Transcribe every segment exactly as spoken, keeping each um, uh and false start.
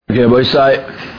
Okay, boys, I,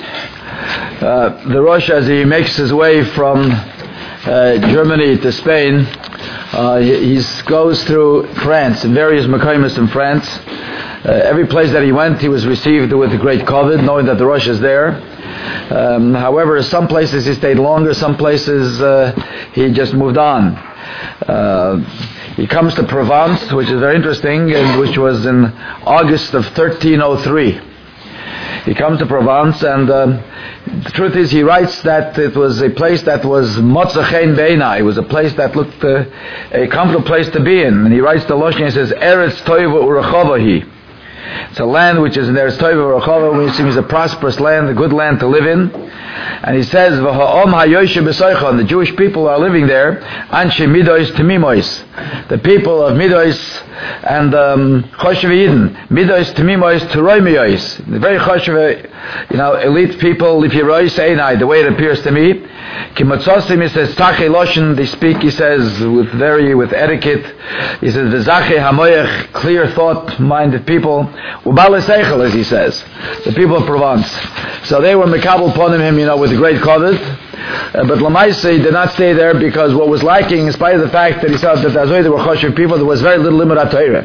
uh, the Rosh, as he makes his way from uh, Germany to Spain, uh, he he's, goes through France, various Mekaymis in France. Uh, every place that he went, he was received with great kavod, knowing that the Rosh is there. Um, however, some places he stayed longer, some places uh, he just moved on. Uh, he comes to Provence, which is very interesting, and which was in August of thirteen oh three. He comes to Provence, and um, the truth is, he writes that it was a place that was motza chen beinai. It was a place that looked uh, a comfortable place to be in. And he writes to Loshin, he says, Eretz Toiva Urachova. It's a land which is in Eretz Toiva Urachova, which seems a prosperous land, a good land to live in. And he says, V'ha'om ha'yoshe b'soichon. The Jewish people are living there. Anshe midois temimois. The people of midois and um, choshev Yidden. Midois temimois teroimiois. The very choshev, you know, elite people, if you rois einai, the way it appears to me. Kimotzosim, he says, tache loshen, they speak, he says, with very, with etiquette. He says, v'zache hamoyech, clear thought-minded people. Ubale seichel, as he says. The people of Provence. So they were mekabel ponim him, you know, with great kavod. Uh, but Lamaise did not stay there because what was lacking, in spite of the fact that he said that as well there were choshev people, there was very little limud Torah.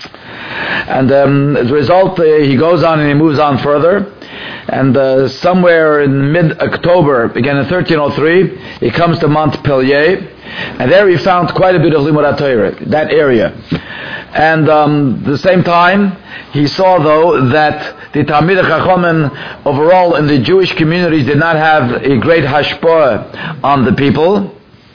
And um, as a result, uh, he goes on and he moves on further. And uh, somewhere in mid-October, again in thirteen oh three, he comes to Montpellier, and there he found quite a bit of limud Torah, that area. And um, at the same time, he saw though that the Talmidei Chachamim overall in the Jewish communities did not have a great hashpah on the people.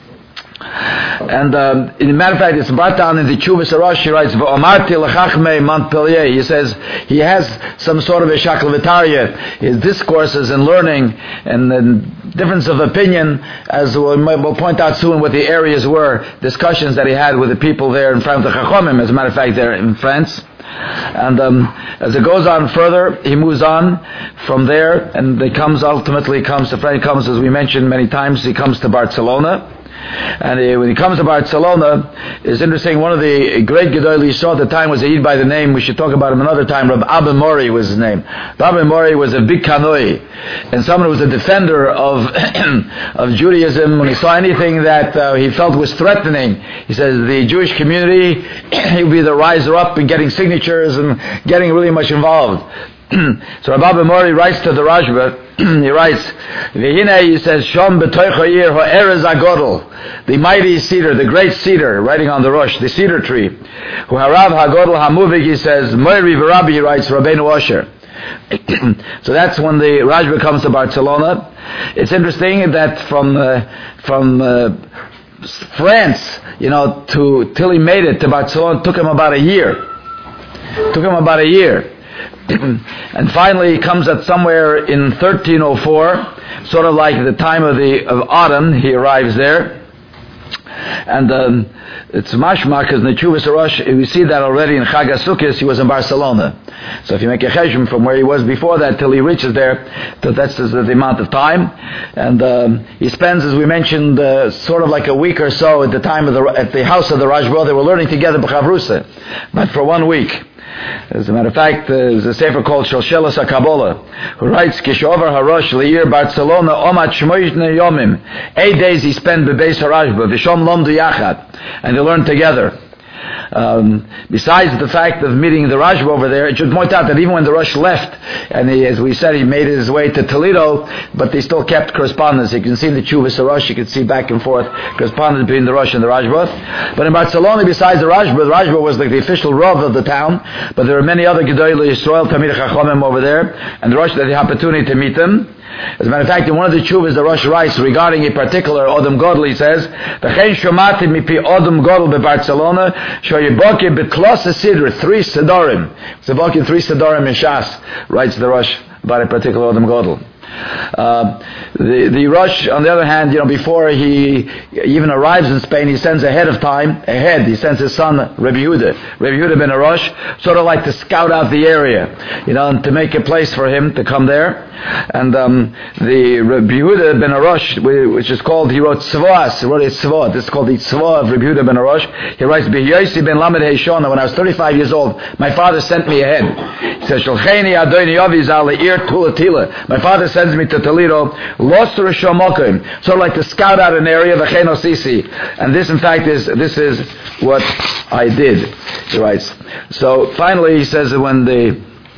And um, in a matter of fact, it's brought down in the Chuvas Rosh. He writes, "V'omarti l'chachmei Montpellier." He says he has some sort of a shaklavitaria, his discourses and learning and, and difference of opinion, as we'll, we'll point out soon what the areas were, discussions that he had with the people there in front of the Chachamim, as a matter of fact, there in France. And um, as it goes on further, he moves on from there, and he comes ultimately comes to France. He comes, as we mentioned many times, he comes to Barcelona. And he, when he comes to Barcelona, it's interesting, one of the great Gedolei he saw at the time was a Yid by the name, we should talk about him another time, Rabbi Abba Mori was his name. Rabbi Mori was a big kanoi, and someone who was a defender of of Judaism. When he saw anything that uh, he felt was threatening, he says the Jewish community, he would be the riser up in getting signatures and getting really much involved. So Rabbi Abba Mori writes to the Rashba, he writes, V'hinei, he says, Shom b'toicha ir ha'erez hagodol, the mighty cedar, the great cedar, writing on the Rosh, the cedar tree. Hu harav hagodol hamuvig, he says, Moiri v'Rabbi, he writes, Rabbeinu Osher. So that's when the Rashba comes to Barcelona. It's interesting that from uh, from uh, France, you know, to till he made it to Barcelona, it took him about a year. It took him about a year. And finally he comes at somewhere in thirteen oh four, sort of like the time of the of autumn, he arrives there. And um, it's mashma, because in the Chuvas Rosh, we see that already in Chag HaSukkos, he was in Barcelona. So if you make a cheshbon from where he was before that till he reaches there, that's the, the amount of time. And um, he spends, as we mentioned, uh, sort of like a week or so at the time of the at the house of the Rashba. They were learning together b'chavrusa, but for one week. As a matter of fact, uh, there's a sefer called Shalshelas HaKabbalah, who writes, Kishover Harosh Leir Barcelona Omat Shmoyzne Yomim. Eight days he spent bebeis Harashba, Vishom Lomdu Yachad, and they learned together. Um, besides the fact of meeting the Rashba over there, it should point out that even when the Rosh left, and he, as we said, he made his way to Toledo, but they still kept correspondence. You can see in the Chuvas Rosh, you can see back and forth correspondence between the Rosh and the Rashba. But in Barcelona, besides the Rashba, the Rashba was like the official Rav of the town, but there were many other Gedolei Yisrael, Talmidei Chachamim over there, and the Rosh had the opportunity to meet them. As a matter of fact, in one of the Chuvas, the Rosh writes regarding a particular Odom Godel, he says, V'chein shomati mipi Odom Godel beBarcelona, shoyiboki betlos sidr, three sedorim. It's a boki, three sedorim in Shas, writes the Rosh about a particular Odom Godel. Uh, the, the Rosh, on the other hand, you know, before he even arrives in Spain, he sends ahead of time, ahead, he sends his son, Rabbi Yehuda, Rabbi Yehuda ben Rosh, sort of like to scout out the area, you know, and to make a place for him to come there. And um, the Rabbi Yehuda ben Arosh, which is called, he wrote Tzvos, he wrote a Tzvot. This is called the Tzvot of Rabbi Yehuda ben Arosh. He writes, B'yosi ben Lamed Heishona, when I was thirty-five years old, my father sent me ahead. He says, Shalcheni Adoni Yovi Zal Ir Tulatila. My father sends me to Toledo, Los Rishomokim, sort of like to scout out an area, V'cheno Sisi. And this, in fact, is this is what I did. He writes. So finally, he says that when the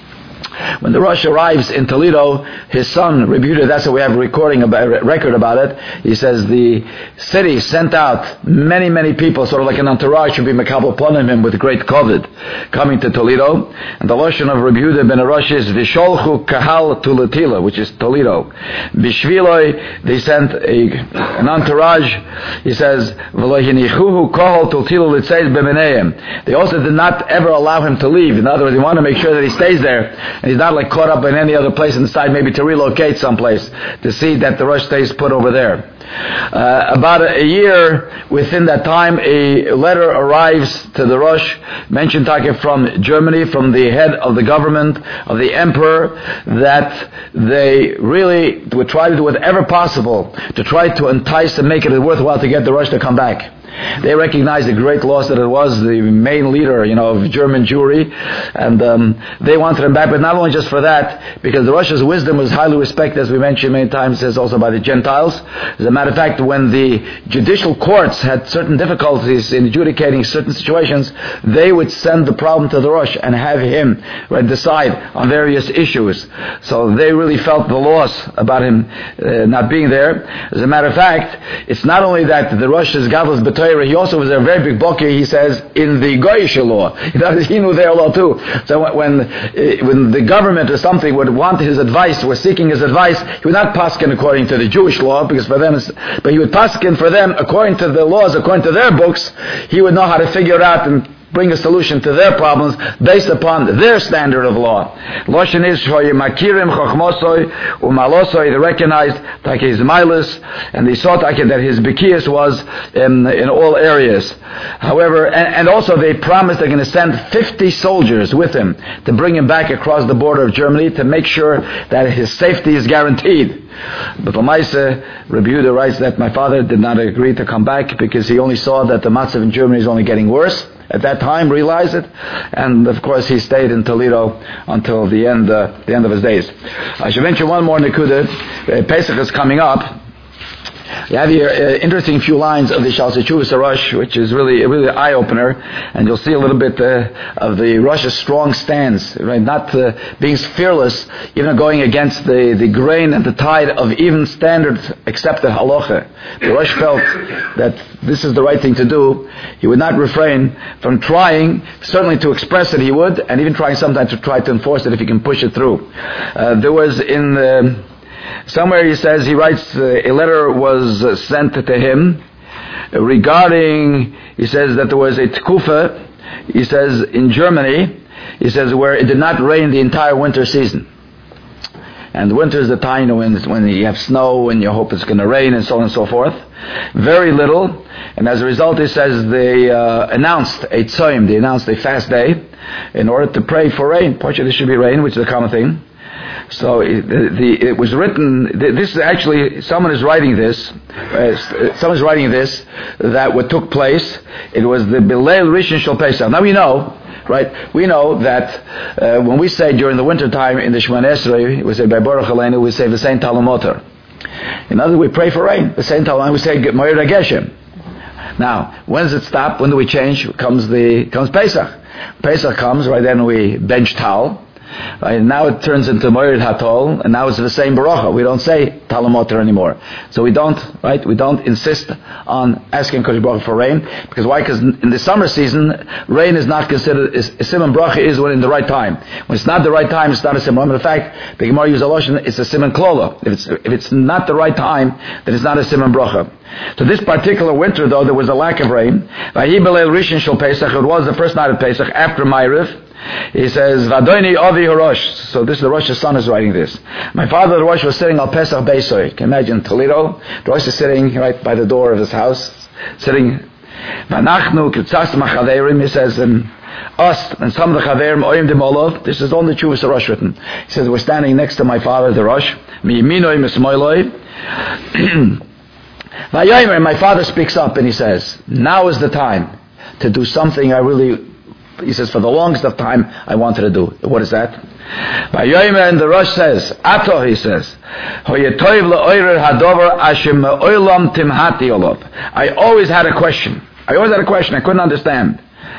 When the Rosh arrives in Toledo, his son, Rabbi Yehuda, that's what we have a recording about, a record about it. He says the city sent out many, many people, sort of like an entourage, to be mekabel upon him with great kavod, coming to Toledo. And the lashon of Rabbi Yehuda ben Arosh is Visholchu Kahal Tulatila, which is Toledo. Bishviloi, they sent a, an entourage. He says, V'lohinichuhu Kahal Tulatila Litzeis Bemeneim. They also did not ever allow him to leave. In other words, they want to make sure that he stays there. And he's not like caught up in any other place and decide maybe to relocate someplace to see that the Rosh stays put over there. Uh, about a, a year within that time, a letter arrives to the Rosh, mentioned from Germany, from the head of the government, of the emperor, that they really would try to do whatever possible to try to entice and make it worthwhile to get the Rosh to come back. They recognized the great loss that it was, the main leader, you know, of German Jewry, and um, they wanted him back, but not only just for that, because the Rosh's wisdom was highly respected, as we mentioned many times, says also by the Gentiles. As a matter of fact, when the judicial courts had certain difficulties in adjudicating certain situations, they would send the problem to the Rosh and have him right, decide on various issues. So they really felt the loss about him uh, not being there. As a matter of fact, it's not only that the Rosh is godless, but he also was a very big bokeh, he says, in the Goyish law. He knew their law too. So when when the government or something would want his advice, was seeking his advice, he would not paskin according to the Jewish law, because for them, it's, but he would paskin for them according to the laws, according to their books. He would know how to figure it out and bring a solution to their problems based upon their standard of law. Loshen is makirim chochmosoi umalosoi. They recognized like his milas, and they saw that his bekias was in in all areas. However, and, and also they promised they're going to send fifty soldiers with him to bring him back across the border of Germany to make sure that his safety is guaranteed. But Lamaisa, Rabbi Yehuda writes that my father did not agree to come back because he only saw that the matzav in Germany is only getting worse. At that time, realized it, and of course he stayed in Toledo until the end, uh, the end of his days. I should mention one more nekuda. Uh, Pesach is coming up. You have here uh, interesting few lines of the Shalsei Teshuvos Rosh, which is really really an eye opener, and you'll see a little bit uh, of the Rosh's strong stance, right? Not uh, being fearless, even going against the, the grain and the tide of even standard accepted halacha. The Rosh felt that this is the right thing to do. He would not refrain from trying, certainly to express it he would, and even trying sometimes to try to enforce it if he can push it through. Uh, there was in the Somewhere he says, he writes, uh, a letter was uh, sent to him uh, regarding, he says that there was a tkufa, he says in Germany, he says where it did not rain the entire winter season. And winter is the time, you know, when, when you have snow and you hope it's going to rain and so on and so forth. Very little. And as a result, he says they uh, announced a tzoyim, they announced a fast day in order to pray for rain. Partially there should be rain, which is a common thing. So it, the, it was written, this is actually, someone is writing this, uh, someone is writing this, that what took place, it was the Bilel Rishon Shel Pesach. Now we know, right, we know that uh, when we say during the winter time in the Shemona Esrei, we say by Baruch Aleinu, we say the same Talamoter. In other words, we pray for rain, the same Talamoter, we say Moed HaGeshem. Now, when does it stop? When do we change? Comes the, comes Pesach. Pesach comes, right then we bench towel. Right, now it turns into Moed Hatol, and now it's the same Baruch. We don't say Talamoter anymore. So we don't, right, we don't insist on asking Kodesh Baruch for rain. Because why? Because in the summer season, rain is not considered, is, a Simon Bracha is when in the right time. When it's not the right time, it's not a Simon. In fact, the Gemara uses a lotion, it's a Simon Klola. If it's, if it's not the right time, then it's not a Simon Bracha. So this particular winter, though, there was a lack of rain. Vahi Belel Rishon Shel Pesach, it was the first night of Pesach, after Ma'ariv. He says, Vadoini Avi Rosh. So this, the Rosh's son is writing this. My father, the Rosh, was sitting al Pesach Beisoy. Can you imagine Toledo? The Rosh is sitting right by the door of his house, sitting. Vanachnu Kitzas Machaderim, he says, and us and some of the Chaverim, Oyim de Molov, this is on the Chuvas Rosh written. He says, we're standing next to my father, the Rosh, Miyiminoi Mismoiloi. And my father speaks up and he says, now is the time to do something I really, he says, for the longest of time I wanted to do. What is that? And the Rosh says, Ato, he says, I always had a question. I always had a question I couldn't understand.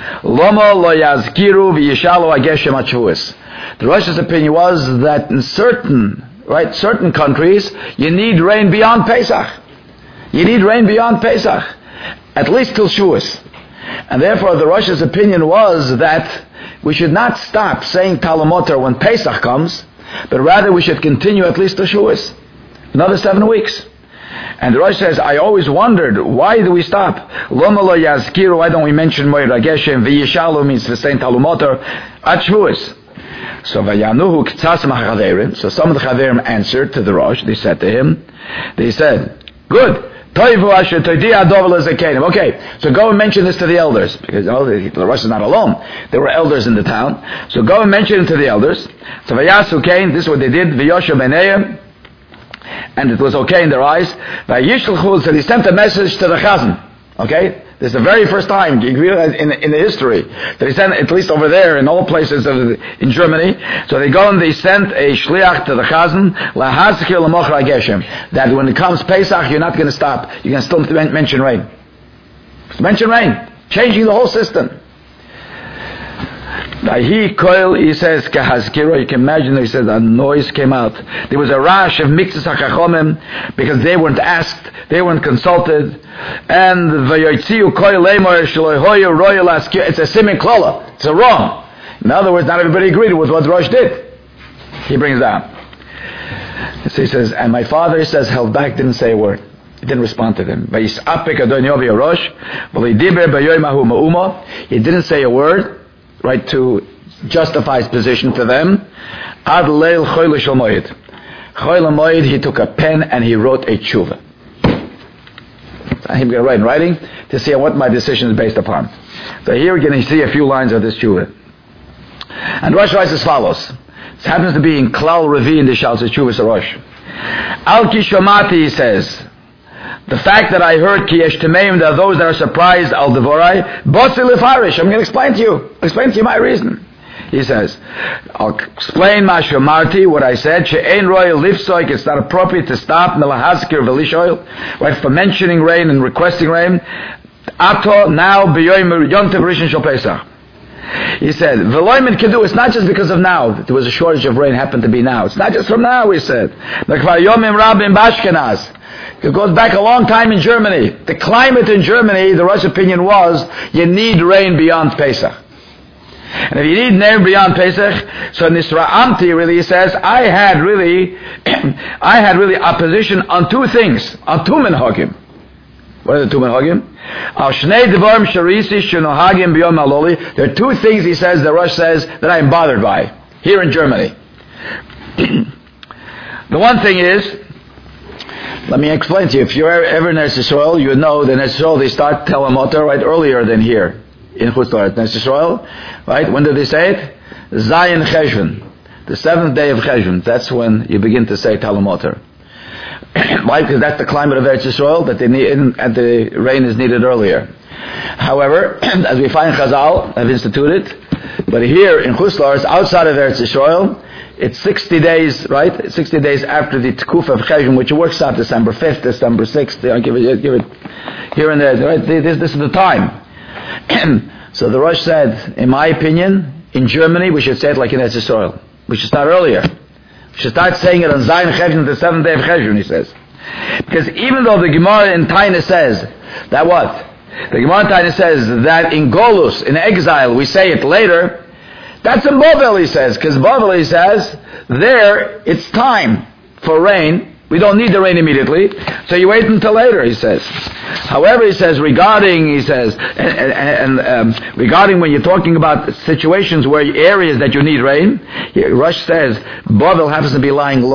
The Rosh's opinion was that in certain, right, certain countries, you need rain beyond Pesach. You need rain beyond Pesach, at least till Shavuos. And therefore the Rosh's opinion was that we should not stop saying Talamoter when Pesach comes, but rather we should continue at least till Shavuos, another seven weeks. And the Rosh says, I always wondered, why do we stop? Loma lo yazkiru, why don't we mention Moira Geshem, v'yishalu means for saying Talamoter, at Shavuos. So vayanuhu k'tzas ma'chaverim, so some of the Chaverim answered to the Rosh, they said to him, they said, good. Okay, so go and mention this to the elders, because you know, the, the Rosh is not alone. There were elders in the town. So go and mention it to the elders. So Vayasu came, this is what they did, V'yosha b'neiim, and it was okay in their eyes. Vayishlchu, so they sent a message to the Chazan. Okay? This is the very first time in, in the history that they sent, at least over there in all places of, in Germany. So they go and they sent a shliach to the Chazan, lahazkir l'mochra geshem, that when it comes Pesach, you're not going to stop. You're going to still mention rain. Mention rain. Changing the whole system. He coil, he says, kahazkiro, you can imagine, he says, a noise came out. There was a rash of mixes hakachomim, because they weren't asked, they weren't consulted. And v'yoytziu koil lemor shloihoyu royal askir, it's a simin klola, it's a wrong. In other words, not everybody agreed with what Rosh did. He brings down. So he says, and my father, he says, held back, didn't say a word. He didn't respond to them. He didn't say a word, right, to justify his position to them. Ad leil choyle shel moed. Choyle moed, he took a pen and he wrote a tshuva. So I'm going to write in writing to see what my decision is based upon. So here we're going to see a few lines of this tshuva. And Rosh writes as follows. This happens to be in Klal Revi in the Shals Tshuva Rosh. Al ki shomati, he says, the fact that I heard ki yesh temeim, there are those that are surprised, al devorai, botzi lefarish. I'm going to explain to you. I'll explain to you my reason. He says, I'll explain ma shomarti, what I said, she'ein royal lifsoik, it's not appropriate to stop, melahazkir v'lishoil, right, for mentioning rain and requesting rain. Ato, now, b'yoyim yontev rishon shel Pesach. He said, v'loyim kedu, it's not just because of now, that there was a shortage of rain, happened to be now. It's not just from now, he said. Bekvar yomim rabim b'ashkenaz. It goes back a long time in Germany. The climate in Germany, the Rosh opinion was, you need rain beyond Pesach. And if you need rain beyond Pesach, so Nisra Amti really says, I had really, I had really opposition on two things, on two minhagim. What are the two minhagim? Al shnei devarim sharisi shenohagim biyom aloli. There are two things, he says, the Rosh says, that I am bothered by, here in Germany. The one thing is, let me explain to you. If you're ever in Eretz Yisrael, you know that in Eretz Yisrael they start Talamoter right earlier than here in Chutz La'aretz. Eretz Yisrael, right? When do they say it? Zayin Cheshvan, the seventh day of Cheshvan. That's when you begin to say Talamoter. Why? Because that's the climate of Eretz Yisrael, that they need, and the rain is needed earlier. However, as we find Chazal have instituted, but here in Chutz La'aretz, outside of Eretz Yisrael, it's sixty days, right? sixty days after the Tkuf of Cheshvan, which works out December fifth, December sixth. You know, give it, give it here and there, right? This, this is the time. So the Rosh said, in my opinion, in Germany, we should say it like in Eretz Yisrael. We should start earlier. We should start saying it on Zayin Cheshvan, the seventh day of Cheshvan, he says. Because even though the Gemara in Taina says that what? The Gemara in Taina says that in Golus, in exile, we say it later. That's in Bavel, he says, because Bavel, he says, there, it's time for rain. We don't need the rain immediately, so you wait until later, he says. However, he says, regarding, he says, and, and, and um, regarding when you're talking about situations where areas that you need rain, Rosh says, Bavel happens to be lying low.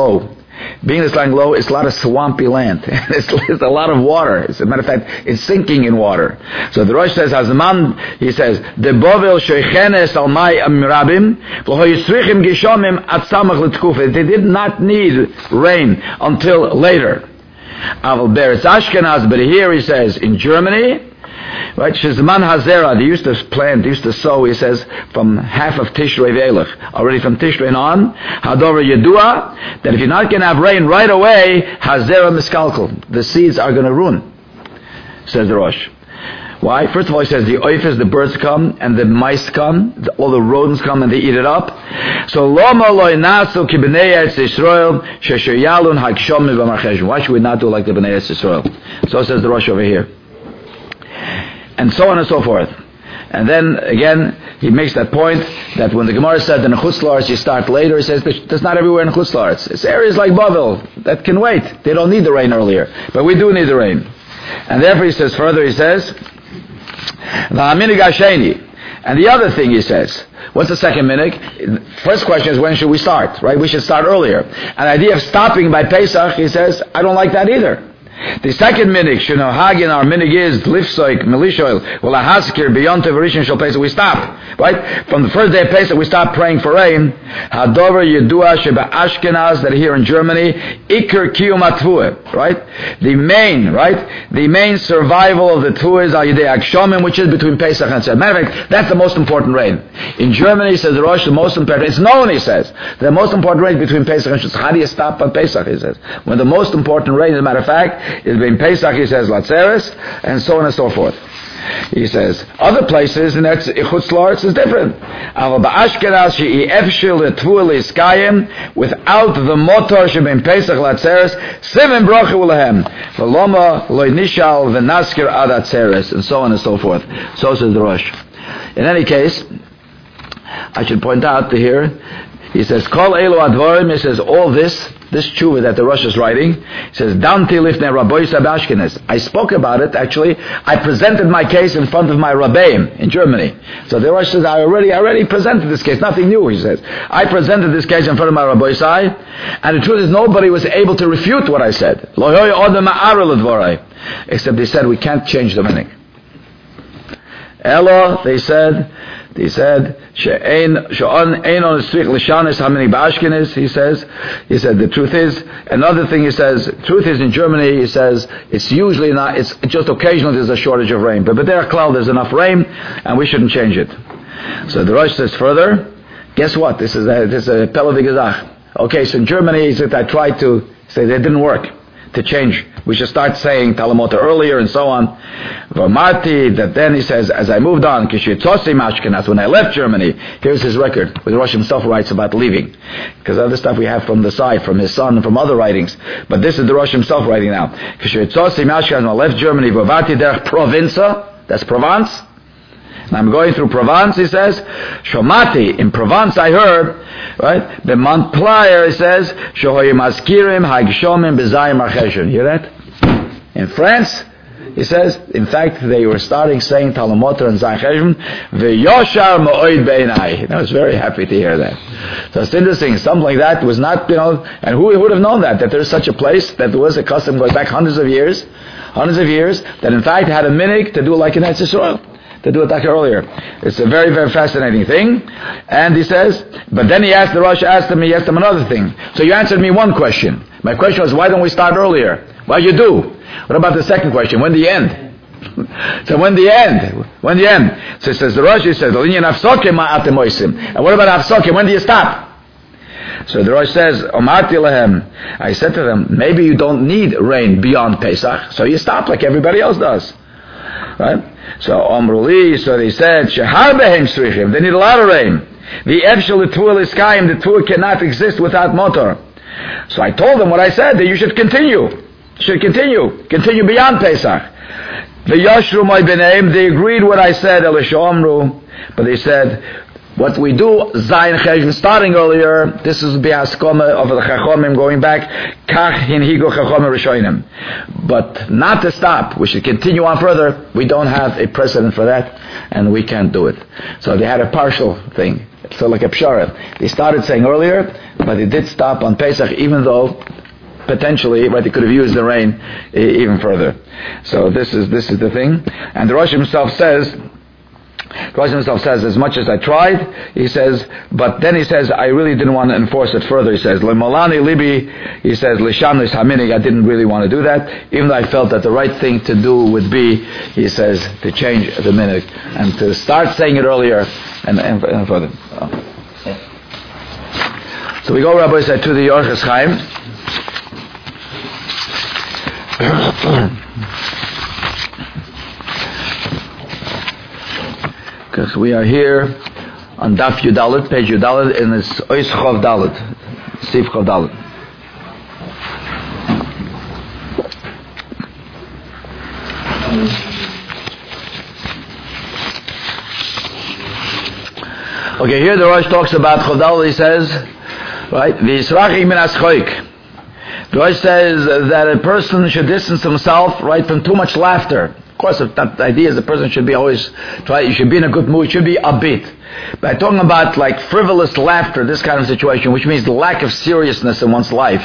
Being this lying low, it's a lot of swampy land. it's, it's a lot of water. As a matter of fact, it's sinking in water. So the Rosh says, Hazman, he says, the bovel shoichenes al mai amirabim, v'ho yisrichim gishomim at samach l'tkufa. They did not need rain until later. Aval beretz Ashkenaz, but here he says, in Germany, right, Shizman Hazera, they used to plant, they used to sow, he says, from half of Tishrei Ve'elach. Already from Tishrei on, Hadover Yedua, that if you're not going to have rain right away, Hazera Miskalkal, the seeds are going to ruin, says the Rosh. Why? First of all, he says, the oifes, the birds come, and the mice come, the, all the rodents come, and they eat it up. So, Loma loy nasu ki b'nei Eretz Yisrael, shesher yalun ha'kshom v'marcheshim. Why should we not do like the b'nei Eretz Yisrael? So says the Rosh over here. And so on and so forth. And then again, he makes that point that when the Gemara said in Chutz La'aretz you start later, he says that's not everywhere in Chutz La'aretz. It's areas like Bavel that can wait. They don't need the rain earlier, but we do need the rain. And therefore, he says further. He says, "V'haminig hasheni." And the other thing he says, what's the second minig? First question is when should we start? Right? We should start earlier. And the idea of stopping by Pesach, he says, I don't like that either. The second minig, sheno hagin, our minig is lifsoik melishoil v'lahaskir beyond tevarishon shel Pesach. We stop, right? From the first day of Pesach, we stop praying for rain. Hadover yedua sheba Ashkenaz, that here in Germany, ikar kiyum atvuah, right? The main, right? The main survival of the tvuah is al yedei akshomim, which is between Pesach and Seder. Matter of fact, that's the most important rain. In Germany, says the Rosh, the most important. It's known, he says, the most important rain between Pesach and Seder. How do you stop on Pesach? He says, when the most important rain, as a matter of fact, is being Pesach, he says, Latzeres, and so on and so forth. He says, other places in Chutz La'aretz is different. Without the motor shebein Pesach Latzeres, Simen Bracha Ulahem, V'loma Lo Nishal V'naskir Ad Atzeres, and so on and so forth. So says the Rosh. In any case, I should point out here, he says, Kol Elo Advarim, he says, all this, this tshuva that the Rosh is writing, he says, Damti Lifnei Rabbi Sabashkenes. I spoke about it, actually. I presented my case in front of my Rabbeim in Germany. So the Rosh says, I already, I already presented this case. Nothing new, he says. I presented this case in front of my Rabbi Sai, and the truth is nobody was able to refute what I said. Except they said, we can't change the meaning. Elo, they said, He said, "She'ein she'on ein on strict l'shanis hamini ba'ashkenes." He says, he said the truth is. Another thing he says, truth is in Germany. He says it's usually not. It's just occasionally there's a shortage of rain, but but there cloud there's enough rain, and we shouldn't change it. So the Rosh says further. Guess what? This is a this is a Pella de Gezach. Okay, so in Germany, he said I tried to say that it didn't work to change. We should start saying Talamota earlier and so on. Marty, that then he says, as I moved on, when I left Germany, here's his record, where the Rosh himself writes about leaving. Because other stuff we have from the side, from his son, and from other writings. But this is the Rosh himself writing now. When I left Germany, Provenza, that's Provence. And I'm going through Provence, he says. Shomati, in Provence I heard, right? The Montpellier, he says, Shohoyim Askirim, Haigshomim, Bezayim Archeshon. Hear that? In France, he says, in fact, they were starting saying Talamoter and Zaycheshon, Ve'yoshar Ma'oid Beinai. I was very happy to hear that. So it's interesting, something like that was not, you know, and who would have known that, that there's such a place, that there was a custom going back hundreds of years, hundreds of years, that in fact had a minig to do like in Eretz Yisrael. To do it like earlier. It's a very, very fascinating thing. And he says, but then he asked, the Rosh asked him, he asked him another thing. So you answered me one question. My question was, why don't we start earlier? Well, you do. What about the second question? When the end? So when the end? When the end? So it says, the Rosh, he says, and what about Hafsokim? When do you stop? So the Rosh says, I said to them, maybe you don't need rain beyond Pesach, so you stop like everybody else does. Right? So Omruli, so they said, Shehar behem strichim, they need a lot of rain. The efshel l'tuah l'skayim, the tuah cannot exist without motor. So I told them what I said, that you should continue. You should continue. Continue beyond Pesach. The Yashru my benaim, they agreed what I said, Elisha Omru, but they said, what we do, Zayin Cheshvan, starting earlier, this is Biaskoma of the Chachomim going back, Kach Hinhigo Chachomim Rishonim. But not to stop, we should continue on further. We don't have a precedent for that, and we can't do it. So they had a partial thing. So like a pshara. They started saying earlier, but they did stop on Pesach, even though potentially, right, they could have used the rain e- even further. So this is this is the thing. And the Rosh himself says, Rosh himself says, as much as I tried, he says, but then he says, I really didn't want to enforce it further. He says, Lemolani Libi, he says, Lishanis Haminig, I didn't really want to do that, even though I felt that the right thing to do would be, he says, to change the minute and to start saying it earlier and, and, and further. Oh. So we go, Rabbi said, to the Orchos Chaim. Because we are here on Daf Yudalit, page Yudalit, in this Ois Chav Dalit, Sif Chav Dalit. Okay, here the Rosh talks about Chav Dalit. He says, right, V'yisrachik min aschoik. The Rosh says that a person should distance himself, right, from too much laughter. Of course, if that the idea is the person should be always try. You should be in a good mood. Should be upbeat. But talking about like frivolous laughter, this kind of situation, which means the lack of seriousness in one's life.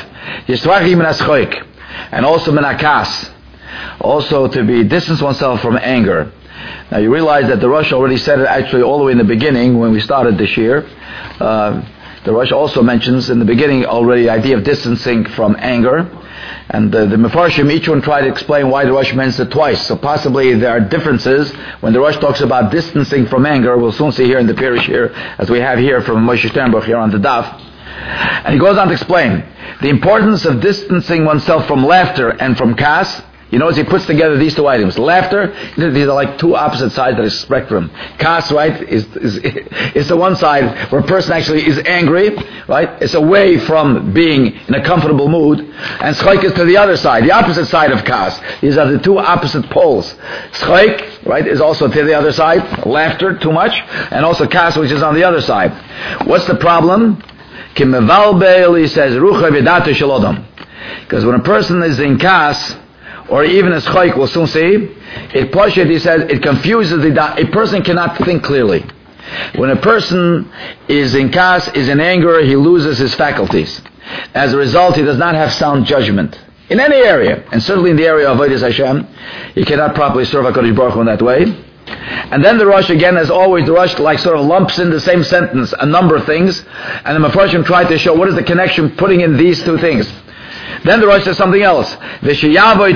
And also menakas, also to be distance oneself from anger. Now you realize that the Rosh already said it actually all the way in the beginning when we started this year. Uh, the Rosh also mentions in the beginning already the idea of distancing from anger. And the, the Mefarshim, each one tried to explain why the Rosh mentions it twice. So possibly there are differences when the Rosh talks about distancing from anger. We'll soon see here in the Pirish here, as we have here from Moshe Sternbuch here on the Daf. And he goes on to explain the importance of distancing oneself from laughter and from kas. You notice he puts together these two items. Laughter, these are like two opposite sides of the spectrum. Kas, right, is, is, is the one side where a person actually is angry, right? It's away from being in a comfortable mood. And schoik is to the other side, the opposite side of kas. These are the two opposite poles. Schoik, right, is also to the other side. Laughter, too much. And also kas, which is on the other side. What's the problem? Kimevalbeil, he says, rucha v'data shalodam. Because when a person is in kas, or even a schoik, we'll soon see, it poshet, he says, it confuses the da- a person cannot think clearly. When a person is in kas, is in anger, he loses his faculties. As a result, he does not have sound judgment. In any area, and certainly in the area of Avodas Hashem, he cannot properly serve HaKadosh Baruch Hu in that way. And then the Rosh, again, as always, the Rosh like sort of lumps in the same sentence a number of things, and the Mefarshim tried to show what is the connection putting in these two things. Then the Rosh says something else. Another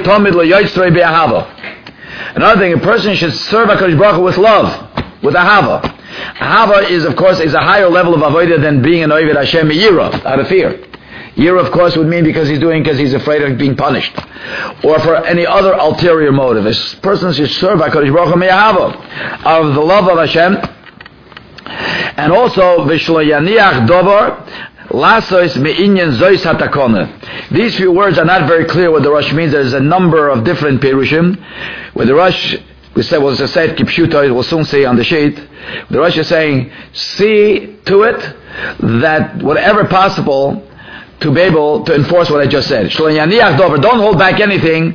thing, a person should serve HaKadosh Baruch Hu with love, with ahava. Ahava is, of course, is a higher level of avodah than being an Oved Hashem yira, out of fear. Yira, of course, would mean because he's doing, because he's afraid of being punished, or for any other ulterior motive. A person should serve HaKadosh Baruch Hu me'ahava, out of the love of Hashem, and also v'shlo yaniach dovar. Lasois me'inyan zois hatakona. These few words are not very clear what the Rosh means. There's a number of different perushim. Where the Rosh, we said, well, it's said kipshuto, we'll soon see on the sheet. The Rosh is saying, see to it that whatever possible to be able to enforce what I just said. Don't hold back anything.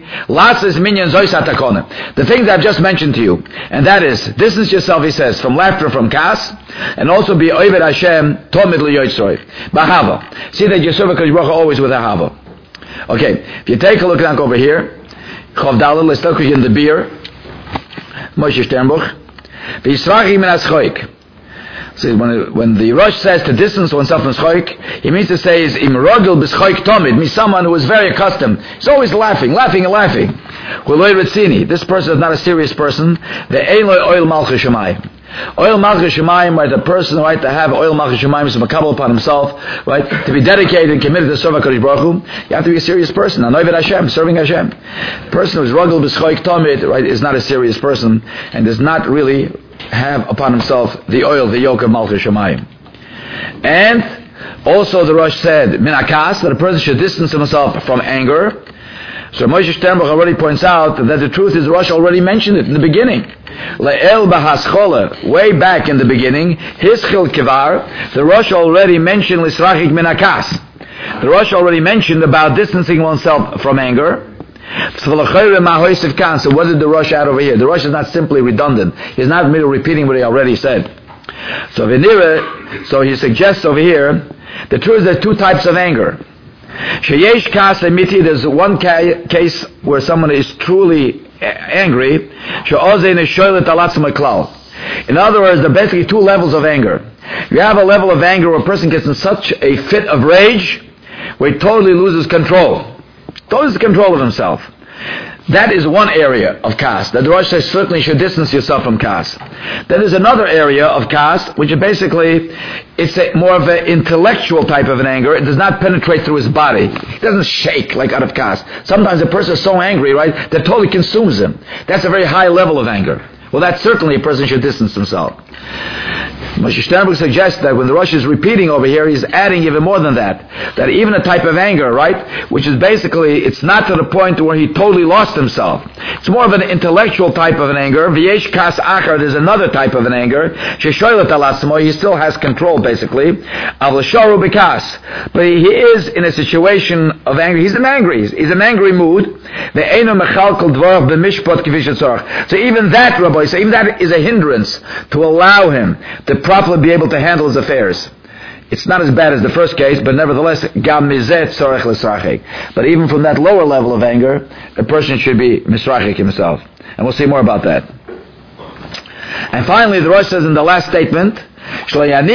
The things I've just mentioned to you. And that is, distance yourself, he says, from laughter, from kas, and also be Oved Hashem, Tomid L'Yotzroi. Bahava. See that you serve HaKadosh Baruch Hu always with ahava. Okay, if you take a look back over here, Chav Dalet, let's look in the beer. Moshe Sternbuch. V'yisrachik min aschoik. See, when, it, when the Rosh says to distance oneself from schoik, he means to say is imrogel b'schoik tomid, means someone who is very accustomed. He's always laughing, laughing and laughing. This person is not a serious person. The ein lo oil malchus shemayim. Oil malchus shemayim, right? The person, right, to have oil malchus shemayim is makabel upon himself, right? To be dedicated and committed to serve HaKadosh Baruch Hu, you have to be a serious person. An Oved Hashem, serving Hashem. The person who is rogel b'schoik tomid, right, is not a serious person and does not really have upon himself the oil, the yoke of Malchus Shemayim. And also the Rosh said, minakas, that a person should distance himself from anger. So Moshe Sternbuch already points out that the truth is the Rosh already mentioned it in the beginning. Le'el b'haschole, way back in the beginning, hischil kivar, the Rosh already mentioned lisrachik minakas. The Rosh already mentioned about distancing oneself from anger. So what did the Rosh add over here? The Rosh is not simply redundant. He's not merely repeating what he already said. So Venira, so he suggests over here, the truth is there's two types of anger. Sheyesh kas emiti, there's one ca- case where someone is truly angry. In other words, there are basically two levels of anger. You have a level of anger where a person gets in such a fit of rage where he totally loses control. Totally loses control of himself. That is one area of kas. That the Rosh says certainly should distance yourself from kas. Then there's another area of kas, which is basically, it's a, more of an intellectual type of an anger. It does not penetrate through his body. It doesn't shake like out of kas. Sometimes a person is so angry, right, that totally consumes him. That's a very high level of anger. Well, that certainly a person should distance himself. Moshe Sternberg suggests that when the Rosh is repeating over here, he's adding even more than that. That even a type of anger, right, which is basically, it's not to the point where he totally lost himself. It's more of an intellectual type of an anger. V'yesh kas achar, there's another type of an anger. Sheshoylet alasmo, he still has control, basically. Avl sharu b'kas. But he is in a situation of anger. He's in angry. He's in an angry mood. Ve'eno mechalkol dvorav b'mishpat k'vi shetzorach. So even that, Rabbi, so even that is a hindrance to allow him to properly be able to handle his affairs. It's not as bad as the first case, but nevertheless, gam mizet tzorech l'srachik. But even from that lower level of anger, a person should be misrachik himself. And we'll see more about that. And finally, the Rosh says in the last statement, what does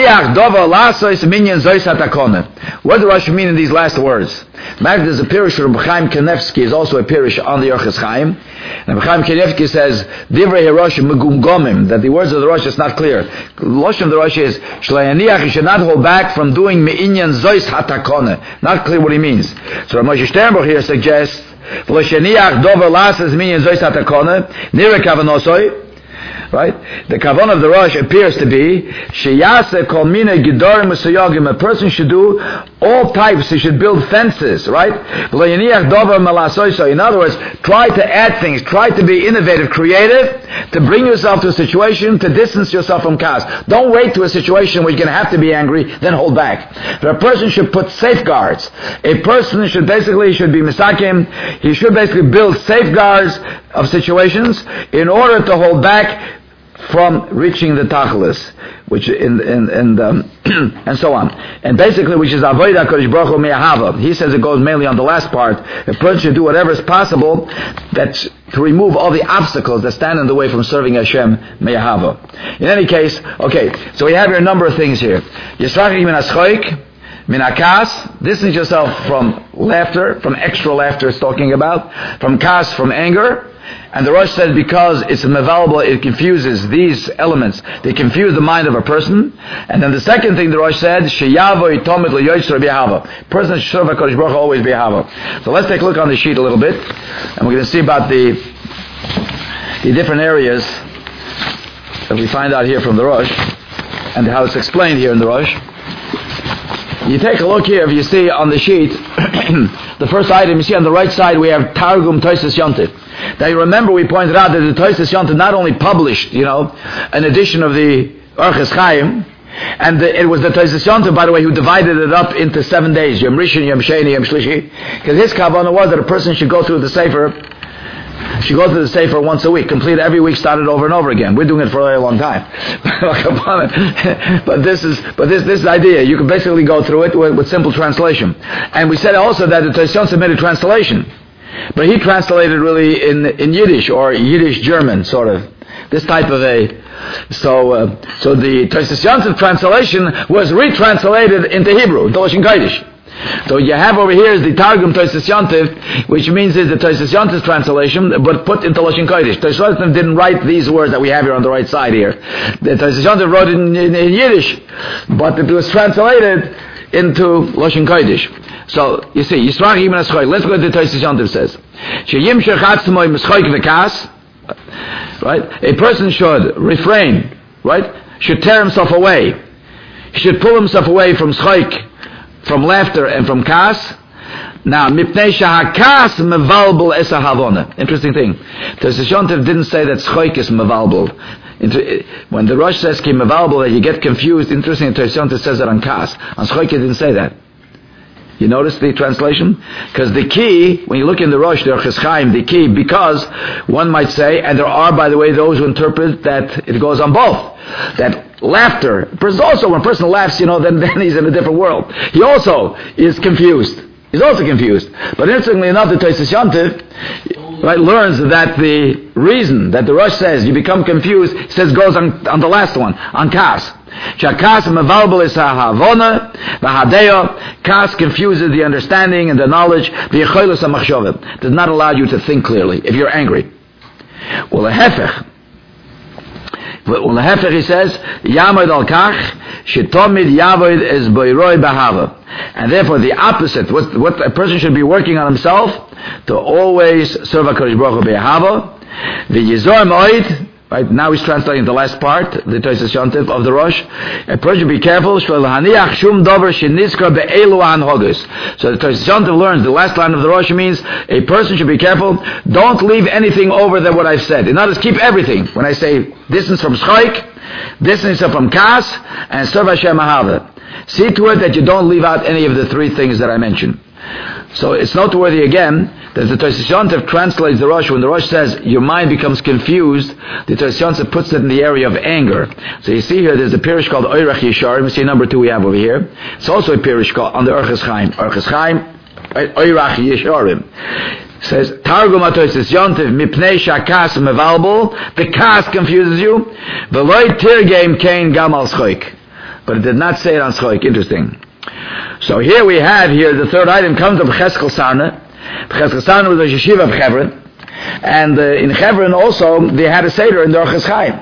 the Rosh mean in these last words? Imagine there's a Pirush from Chaim Kanevsky, is also a Pirush on the Orchos Chaim. And Chaim Kanevsky says, Divrei Rosh megumgomim, that the words of the Rosh is not clear. The Rosh of the Rosh is, Shlayaniach, you should not hold back from doing me'inyan zois hatakone. Not clear what he means. So Moshe Sternberg here suggests, V'loshaniach dover lasas me'inyan zois hatakone, nire kavanosoi. Right? The kavanah of the Rosh appears to be sheyase kol mina gidorim usayogim. A person should do all types. He should build fences. Right? In other words, try to add things. Try to be innovative, creative, to bring yourself to a situation to distance yourself from kas. Don't wait to a situation where you're going to have to be angry, then hold back. But a person should put safeguards. A person should basically should be misakim. He should basically build safeguards of situations in order to hold back from reaching the tachlis, which in in, in um, and so on, and basically, which is avodah kodesh baruch hu me'ahava. He says it goes mainly on the last part. A person should do whatever is possible that to remove all the obstacles that stand in the way from serving Hashem me'ahava. In any case, okay, so we have here a number of things here. Yisrachik min aschoik, min akas. Distance yourself from laughter, from extra laughter. It's talking about from kas, from anger. And the Rosh said because it's mevalable, it confuses these elements. They confuse the mind of a person. And then the second thing the Rosh said, sheyavo itomit leyoytzer b'yahava. Person should serve HaKadosh Baruch Hu always b'yahava. So let's take a look on the sheet a little bit, and we're going to see about the the different areas that we find out here from the Rosh, and how it's explained here in the Rosh. You take a look here, if you see on the sheet, the first item you see on the right side, we have Targum Tosfos Yontif. Now you remember we pointed out that the Tosfos Yontif not only published, you know, an edition of the Orchos Chaim, and the, it was the Tosfos Yontif, by the way, who divided it up into seven days, Yom Rishon, Yom Sheni, Yom Shlishi, because his kavanah was that a person should go through the Sefer, should go through the Sefer once a week, complete every week, started over and over again. We're doing it for a very long time. But this is, but this, this idea, you can basically go through it with, with simple translation. And we said also that the Tosfos Yontif made a translation. But he translated really in in Yiddish or Yiddish German, sort of this type of a. So uh, so the Tosfos Yontif translation was retranslated into Hebrew, Lashon Kodesh. So you have over here is the Targum Tosfos Yontif, which means is the Tosfos Yontif translation, but put into Lashon Kodesh. Tosfos Yontif didn't write these words that we have here on the right side here. The Tosfos Yontif wrote it in, in, in Yiddish, but it was translated into Lashon Kodesh. So, you see, Yisrach Ibn Aschoik. Let's go to the Tosfos Yontif says. Sheyim shechatzmoi mischoik v'kas. Right? A person should refrain, right? Should tear himself away. He should pull himself away from schoik, from laughter and from kas. Now, mipnei shahakas mevalbul es havona. Interesting thing. Tosfos Yontif didn't say that schoik is mevalbul. When the Rosh says ki mevalbul, that you get confused. Interesting, Tosfos Yontif says that on kas. On schoik, he didn't say that. You notice the translation? Because the key, when you look in the Rosh, the Orchos Chaim, the key, because one might say, and there are, by the way, those who interpret that it goes on both. That laughter, also when a person laughs, you know, then, then he's in a different world. He also is confused. He's also confused. But interestingly enough, the Tosfos Yontif, right, learns that the reason that the Rosh says you become confused, he says goes on, on the last one, on Kas. Shakas mevalbel is hahavona, v'hadeyo. Kas confuses the understanding and the knowledge. V'yecholos hamachshavim, does not allow you to think clearly if you're angry. Well, the hefech. Well, the hefech, he says, Yamod al kach, shetomid yavoid es boiroi bahava. And therefore the opposite, what, what a person should be working on himself, to always serve HaKadosh Baruch Hu behava. The yizor moed, right, now he's translating the last part, the Tosfos Yontif of the Rosh. A person should be careful, shel haniach shum dover shenizkar be'elu hanhogos. So the Tosfos Yontif learns, the last line of the Rosh means, a person should be careful, don't leave anything over than what I've said. In other words, keep everything. When I say distance from Schaik, distance from Kas, and serve Hashem Ahava. See to it that you don't leave out any of the three things that I mentioned. So it's noteworthy again that the Tosfos Yontif translates the Rosh. When the Rosh says your mind becomes confused, the Tosfos Yontif puts it in the area of anger. So you see here, there's a pirish called Oirach Yesharim. You see number two we have over here. It's also a pirish called on the Orchos Chaim. Orchos Chaim, Oirach Yesharim. Says Targum Tosfos Yontif mipnei shakas mevalbel. The kas confuses you. V'loy tirgem kain gam al schoik. But it did not say it on schoik. Interesting. So here we have here the third item comes from Cheskel Sarna. Cheskel Sarna was a yeshiva of Hebron, and uh, in Hebron also they had a seder in the Orchos Chaim,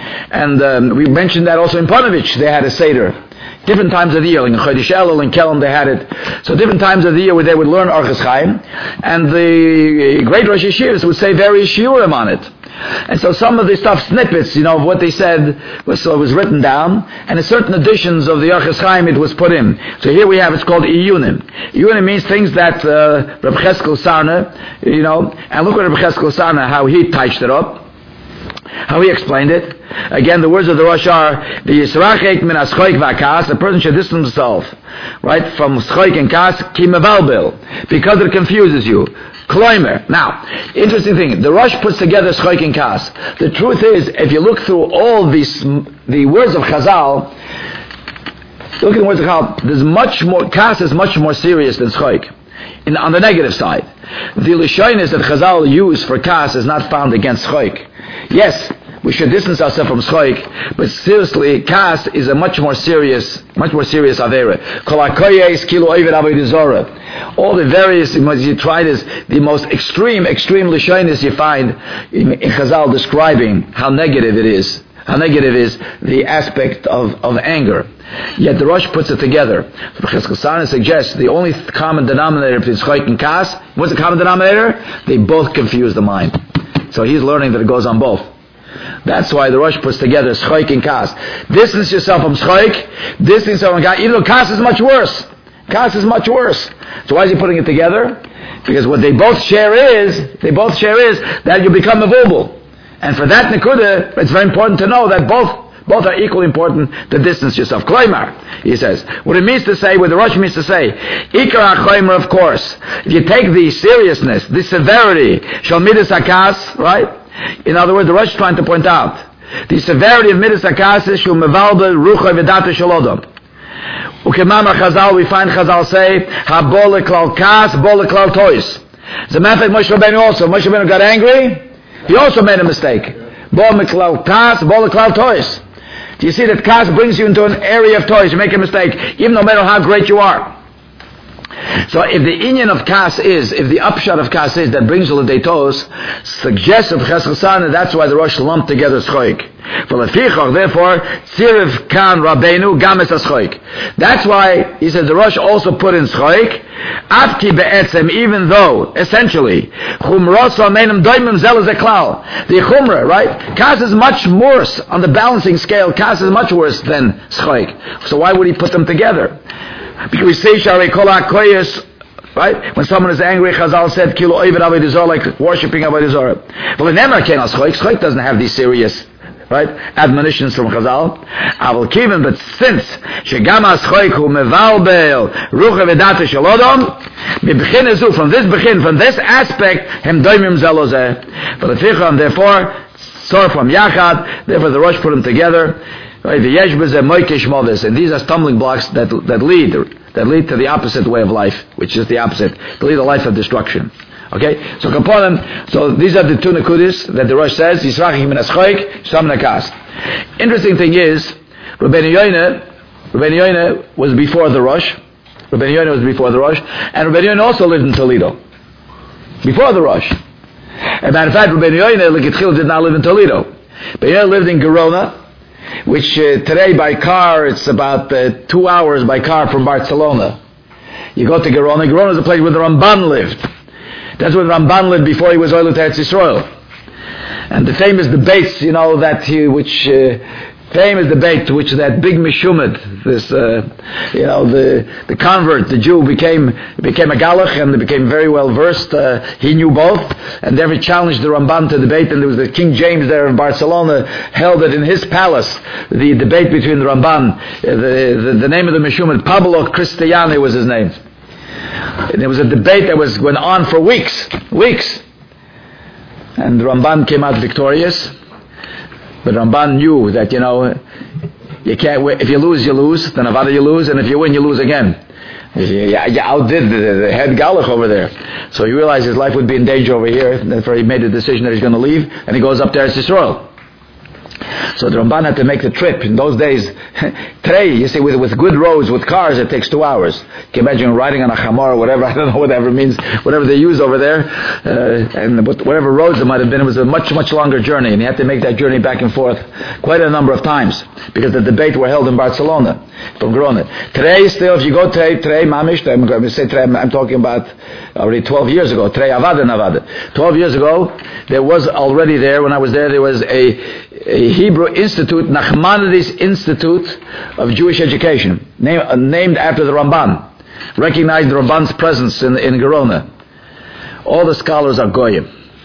and um, we mentioned that also in Ponevezh they had a seder. Different times of the year, in Chodesh Elul and Kelm they had it. So different times of the year where they would learn Orchos Chaim, and the great Rosh Yeshivas would say various shiurim on it. And so some of the stuff, snippets, you know, of what they said was, so was written down, and in certain editions of the Orchos Chaim it was put in. So here we have, it's called Iyunim. Iyunim means things that uh, Reb Cheskel Sarna, you know, and look at Reb Cheskel Sarna, how he touched it up, how he explained it. Again, the words of the Rosh are, the Yisrachek min aschoik v'akas, the person should distance himself, right, from schoik and kas, ki mevalbel, because it confuses you. Kloimer. Now, interesting thing, the Rosh puts together Schoik and Kas. The truth is, if you look through all these, the words of Chazal, look at the words of Chazal, there's much more, Kas is much more serious than Schoik. In, on the negative side. The Lishonis that Chazal use for Kas is not found against Schoik. Yes, we should distance ourselves from Schoik, but seriously, Kas is a much more serious, much more serious Avera. Kol hakoyes kilo oived avodah zarah. All the various, you try this, the most extreme, extreme Lishonis you find in, in Chazal describing how negative it is. How negative is the aspect of, of anger. Yet the Rosh puts it together. Cheskel Sarna suggests the only common denominator between Schoik and Kas, what's the common denominator? They both confuse the mind. So he's learning that it goes on both. That's why the Rosh puts together Schoik and Kas. Distance yourself from Schoik, distance yourself from Kas, even though Kas is much worse. Kas is much worse. So why is he putting it together? Because what they both share is, they both share is that you become a vubal. And for that nekuda, it's very important to know that both both are equally important to distance yourself. Kloimar, he says. What it means to say, what the Rosh means to say, Ikar HaChoimer, of course, if you take the seriousness, the severity, Shal Midas HaKas, right? In other words, the Rosh is trying to point out, the severity of Midas HaKas is Shul Mevalbel Rucha V'data Shel Odom. Ukemamar Chazal, we find Chazal say, Ha-bo leklal kas, bo leklal tois. As a matter of fact, Moshe Rabbeinu also, Moshe Rabbeinu got angry, he also made a mistake. Bo meklal kas, bo leklal tois. Do you see that kas brings you into an area of toys? You make a mistake, even no matter how great you are. So if the inyan of kas is, if the upshot of kas is that brings you to tos, suggests of Cheskel Sarna, that's why the Rosh lumped together Schoik. Therefore, Tziriv kan Rabbeinu games Schoik. That's why he says the Rosh also put in Schoik. Afti be'etzem, even though essentially chumrosa meinim doimim zel zeklal. The chumra, right? Kas is much worse on the balancing scale. Kas is much worse than Schoik. So why would he put them together? Because we say Sharei Kol HaKoyes, right? When someone is angry, Chazal said Kilo Oived Avodah Zarah, like worshipping Avodah Zarah. But in Emra Ken Schoik, Schoik doesn't have these serious, right, admonitions from Chazal. Aval Kivin, but since Shegam HaSchoik Hu Mevalbel Rucha V'data Shel Odom, Mibchin Ezu, from this Bechin, from this aspect, Hem Doimim Zelozeh. But the Ficham, therefore, Sor from Yachad, therefore the Rosh put them together. Right, the Yeshbez and Moikesh Movis, and these are stumbling blocks that that lead that lead to the opposite way of life, which is the opposite, to lead a life of destruction. Okay? So Kaponim, so these are the two Nakudis that the Rosh says, Yisrachim min Aschoik, Sham Nakas. Interesting thing is, Rabbeinu Yoina, Rabbeinu Yoina was before the Rosh, Rabbeinu Yoina was before the Rosh, and Rabbeinu Yoina also lived in Toledo. Before the Rosh. As a matter of fact, Rabbeinu Yoina, L'Kitchil, did not live in Toledo. Rabbeinu Yoina lived in Gerona, which uh, today by car, it's about uh, two hours by car from Barcelona. You go to Gerona. Gerona is a place where the Ramban lived. That's where the Ramban lived before he was Oilu Teretz Yisrael. And the famous debates, you know, that he, which, uh, famous debate, which that big Meshumad, this, uh, you know, the the convert, the Jew, became became a Galach and became very well versed. Uh, he knew both, and never challenged the Ramban to debate. And there was the King James there in Barcelona held it in his palace. The debate between the Ramban, uh, the, the the name of the Meshumad, Pablo Cristiani was his name. And there was a debate that was went on for weeks, weeks, and the Ramban came out victorious. But Ramban knew that, you know, you can't, if you lose, you lose, then Avada you lose, and if you win, you lose again. You, you outdid the, the head Galach over there. So he realized his life would be in danger over here, and therefore he made the decision that he's going to leave, and he goes up there to Yisrael. So the Ramban had to make the trip. In those days, today, you see, with, with good roads, with cars, it takes two hours. You can imagine riding on a chamor or whatever, I don't know whatever it means, whatever they use over there, uh, and whatever roads it might have been, it was a much, much longer journey, and he had to make that journey back and forth quite a number of times, because the debate were held in Barcelona, from Gerona. Today, still, if you go today, today, Mamish, I'm going to say today, I'm, I'm talking about already twelve years ago, today, Avada Navada. twelve years ago, there was already there, when I was there, there was a, a Hebrew Institute, Nachmanides Institute of Jewish Education, name, uh, named after the Ramban. Recognized the Ramban's presence in, in Gerona. All the scholars are Goyim.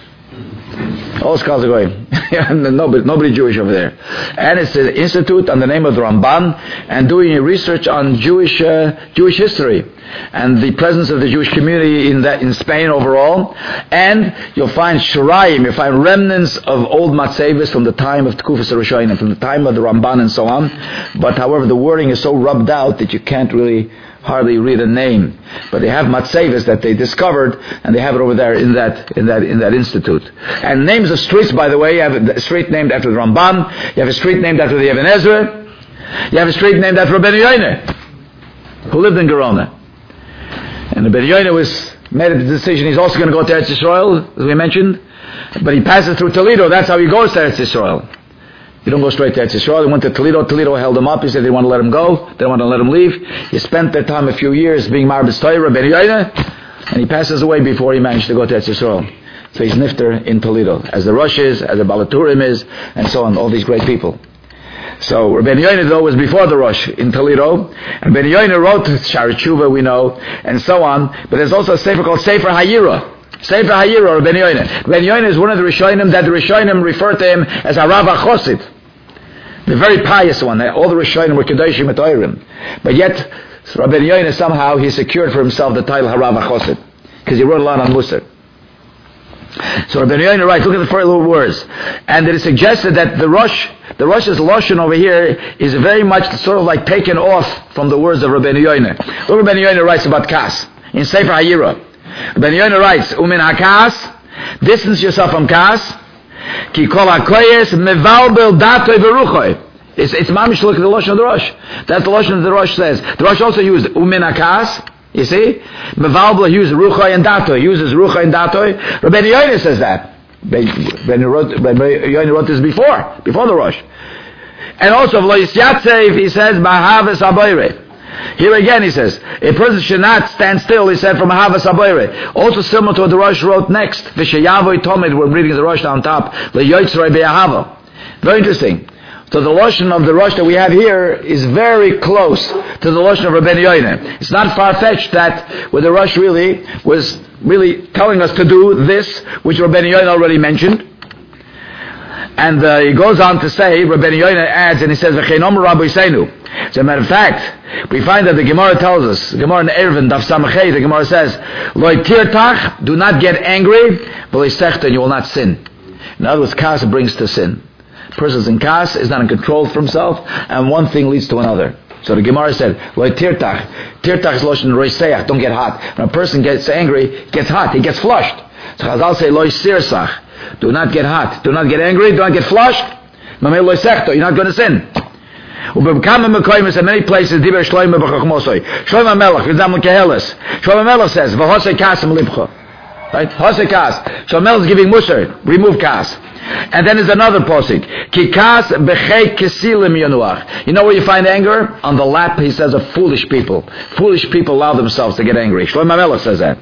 All scholars are Goyim. nobody, nobody Jewish over there. And it's an institute on the name of the Ramban, and doing research on Jewish uh, Jewish history and the presence of the Jewish community in that in Spain overall. And you'll find Shirayim, you'll find remnants of old Matzevis from the time of Tekufas Rishonim, from the time of the Ramban and so on. But however, the wording is so rubbed out that you can't really hardly read a name. But they have Matzevis that they discovered, and they have it over there in that in that in that institute. And names of streets, by the way, you have a street named after the Ramban, you have a street named after the Ibn Ezra, you have a street named after Rabbeinu Yoina, who lived in Gerona. And Rabbeinu Yoina was made a decision, he's also going to go to Eretz Yisrael, as we mentioned, but he passes through Toledo. That's how he goes to Eretz Yisrael. You don't go straight to Eretz Yisrael. He went to Toledo. Toledo held him up. He said they didn't want to let him go. They didn't want to let him leave. He spent that time a few years being Marbis Torah, Rabbeinu Yoina, and he passes away before he managed to go to Eretz Yisrael. So he's nifter in Toledo, as the Rosh is, as the Balaturim is, and so on, all these great people. So Rabbeinu Yoina, though, was before the Rosh in Toledo, and Rabbeinu Yoina wrote Sha'ar Tshuva, we know, and so on, but there's also a sefer called Sefer Hayira. Sefer Hayira, Rabbeinu Yoina. Rabbeinu Yoina is one of the Rishonim that the Rishonim refer to him as Harav HaChosid, the very pious one. All the Rishonim were Kedoshim et Oirim. But yet, Rabbeinu Yoina, somehow, he secured for himself the title Harav HaChosid, because he wrote a lot on Musar. So Rabbeinu Yoina writes, look at the first little words. And it is suggested that the Rosh, the Rosh's Lashon over here is very much sort of like taken off from the words of Rabbeinu Yoina. Look, Rabbeinu Yoina writes about Kas in Sefer Hayira. Rabbeinu Yoina writes, Umin HaKas, distance yourself from Kas, Ki kol HaKoyes mevalbel datoi v'ruchoi. It's, it's mamish, look at the Lashon of the Rosh. That's the Lashon the Rosh says. The Rosh also used Umin HaKas. You see? Mevalbel uses Ruchoi and Datoi. He uses Ruchoi and Datoi. Rabbeinu Yoina says that. Rabbeinu wrote, Yoina wrote this before, before the Rosh. And also, V'lo Yisyatzev, he says, Mahavas Aboire. Here again he says, a person should not stand still, he said, from Mahavas Aboire. Also similar to what the Rosh wrote next. V'sheyavoi Tomid, we're reading the Rosh on top. L'yotzroi be'ahava. Very interesting. So the Lashon of the Rosh that we have here is very close to the Lashon of Rabbeinu Yoina. It's not far-fetched that where the Rosh really was really telling us to do this, which Rabbeinu Yoina already mentioned. And uh, he goes on to say, Rabbeinu Yoina adds, and he says, V'chein Rabbi Seinu. As a matter of fact, we find that the Gemara tells us, the Gemara in Eruvin, Daf Samachay, the Gemara says, Loi tirtach, do not get angry, v'loi sechta, you will not sin. In other words, kas brings to sin. Person's in kas, is not in control for himself, and one thing leads to another. So the Gemara said, "Lo tirtach, tirtach is loshen roiseach. Don't get hot. When a person gets angry, he gets hot. He gets flushed. So Chazal say, "Lo sirsach. Do not get hot. Do not get angry. Do not get flushed. Mamei lo sechto. You're not going to sin." In many places, Diber Shlomo b'chachmosoi. Shlomo Melech, V'zamon Keheles. Shlomo Melech says, "V'hosei kasem libcho." Right? Hosei kas. Shlomo Melech is giving musar. Remove kas. And then there's another posik. Ki kas b'chei kesilim yanuach. You know where you find anger? On the lap, he says, of foolish people. Foolish people allow themselves to get angry. Shlomo Melech says that.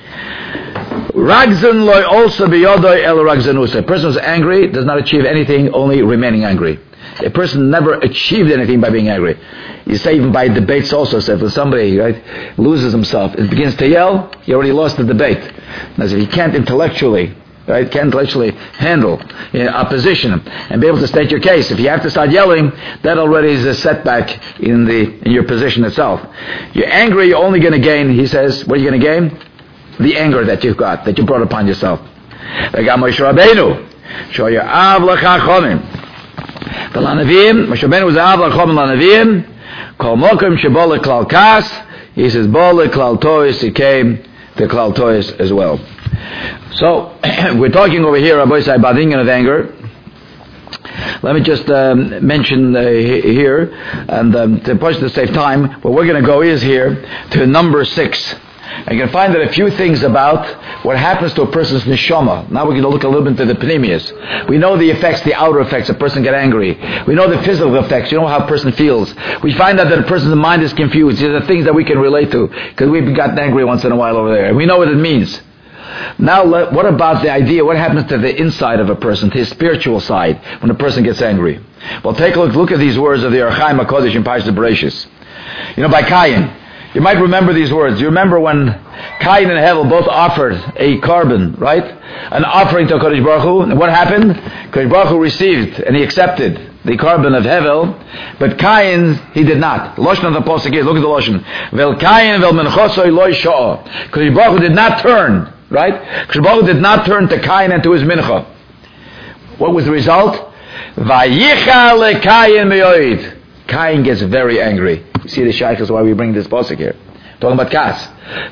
Ragzan loy also biyodoi el ragzanusa. A person who's angry does not achieve anything, only remaining angry. A person never achieved anything by being angry. You say even by debates also, so if somebody right, loses himself and begins to yell, he already lost the debate. As if he can't intellectually, right, can't intellectually handle you know, opposition and be able to state your case. If you have to start yelling, that already is a setback in the in your position itself. You're angry, you're only going to gain, he says, what are you going to gain? The anger that you've got, that you brought upon yourself. The Lanavim, Moshe Rabbeinu was Av Lachom Lanavim, Kol Mokim Shebol Klal Kas, he says Bol Klal Tois, he came to Klal Tois as well. So, we're talking over here, Rabbi Yisai, about thinking of anger. Let me just um, mention uh, here, and um, to push to save time, where we're going to go is here to number six. And you can find out a few things about what happens to a person's neshama. Now we're going to look a little bit into the panemius. We know the effects, the outer effects. A person get angry. We know the physical effects. You know how a person feels. We find out that a person's mind is confused. These are things that we can relate to because we've gotten angry once in a while over there. And we know what it means. Now, let, what about the idea? What happens to the inside of a person, to his spiritual side, when a person gets angry? Well, take a look. Look at these words of the Or Chaim HaKodesh in Parshas Bereshis. You know, by Cain. You might remember these words. You remember when Cain and Hevel both offered a carbon, right? An offering to HaKadosh Baruch Hu. And what happened? HaKadosh Baruch Hu received and he accepted the carbon of Hevel, but Cain, he did not. Loshen of the Pasuk is, look at the Loshen. Vel Cain vel menchosoi loy sha'ah. HaKadosh Baruch Hu did not turn, right? HaKadosh Baruch Hu did not turn to Cain and to his mincha. What was the result? Vayicha le Cain me'oid. Cain gets very angry. You see the shaykh is why we bring this pasuk here. Talking about kas.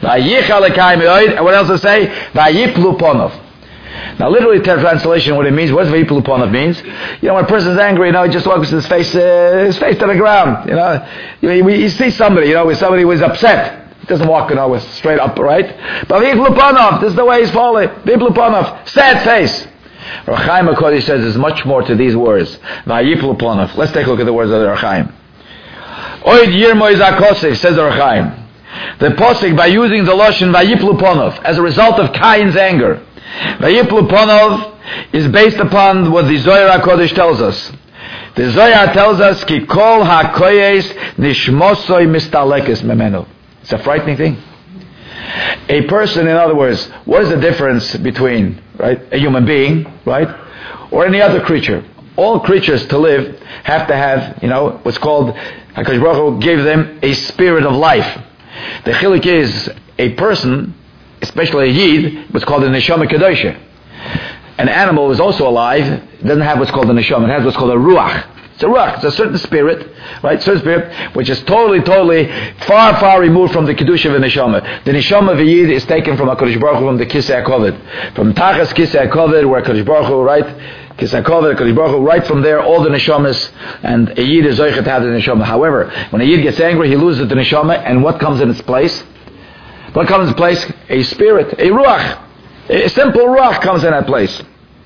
And what else does it say? Vayiplu ponov. Now literally translation what it means, what does Vayiplu ponov means? You know, when a person's angry, you know, he just walks his face, uh, his face to the ground. You know, you, you see somebody, you know, when somebody was upset. He doesn't walk, you know, with straight up, right? But Vayiplu ponov, this is the way he's falling. Vayiplu ponov, sad face. Or Chaim HaKodesh says there's much more to these words. Vayiplu ponov. Let's take a look at the words of the Or Chaim. Oid yirmo izakosik, says the Or Chaim. The posik, by using the loshen Vayiplu ponov, as a result of Cain's anger. Vayiplu ponov is based upon what the Zohar HaKodesh tells us. The Zohar tells us, Ki kol hakoyes nishmosoi mistalekes memeno. It's a frightening thing. A person, in other words, what is the difference between, right, a human being, right, or any other creature? All creatures to live have to have, you know, what's called, HaKadosh Baruch Hu gave them a spirit of life. The chiluk is a person, especially a yid, what's called a neshama kedosha. An animal is also alive, doesn't have what's called a neshama, it has what's called a ruach. It's a ruach, it's a certain spirit, right? Certain spirit, which is totally, totally far, far removed from the kedusha of the neshama. The neshama of a yid is taken from HaKadosh Baruch Hu, from the kisei HaKoved. From Tachas kisei HaKoved, where HaKadosh Baruch Hu, right? Kisei HaKoved, HaKadosh Baruch Hu, right from there, all the neshamas, and a yid is zoichet to have the neshama. However, when a yid gets angry, he loses the neshama, and what comes in its place? What comes in its place? A spirit, a ruach. A simple ruach comes in that place.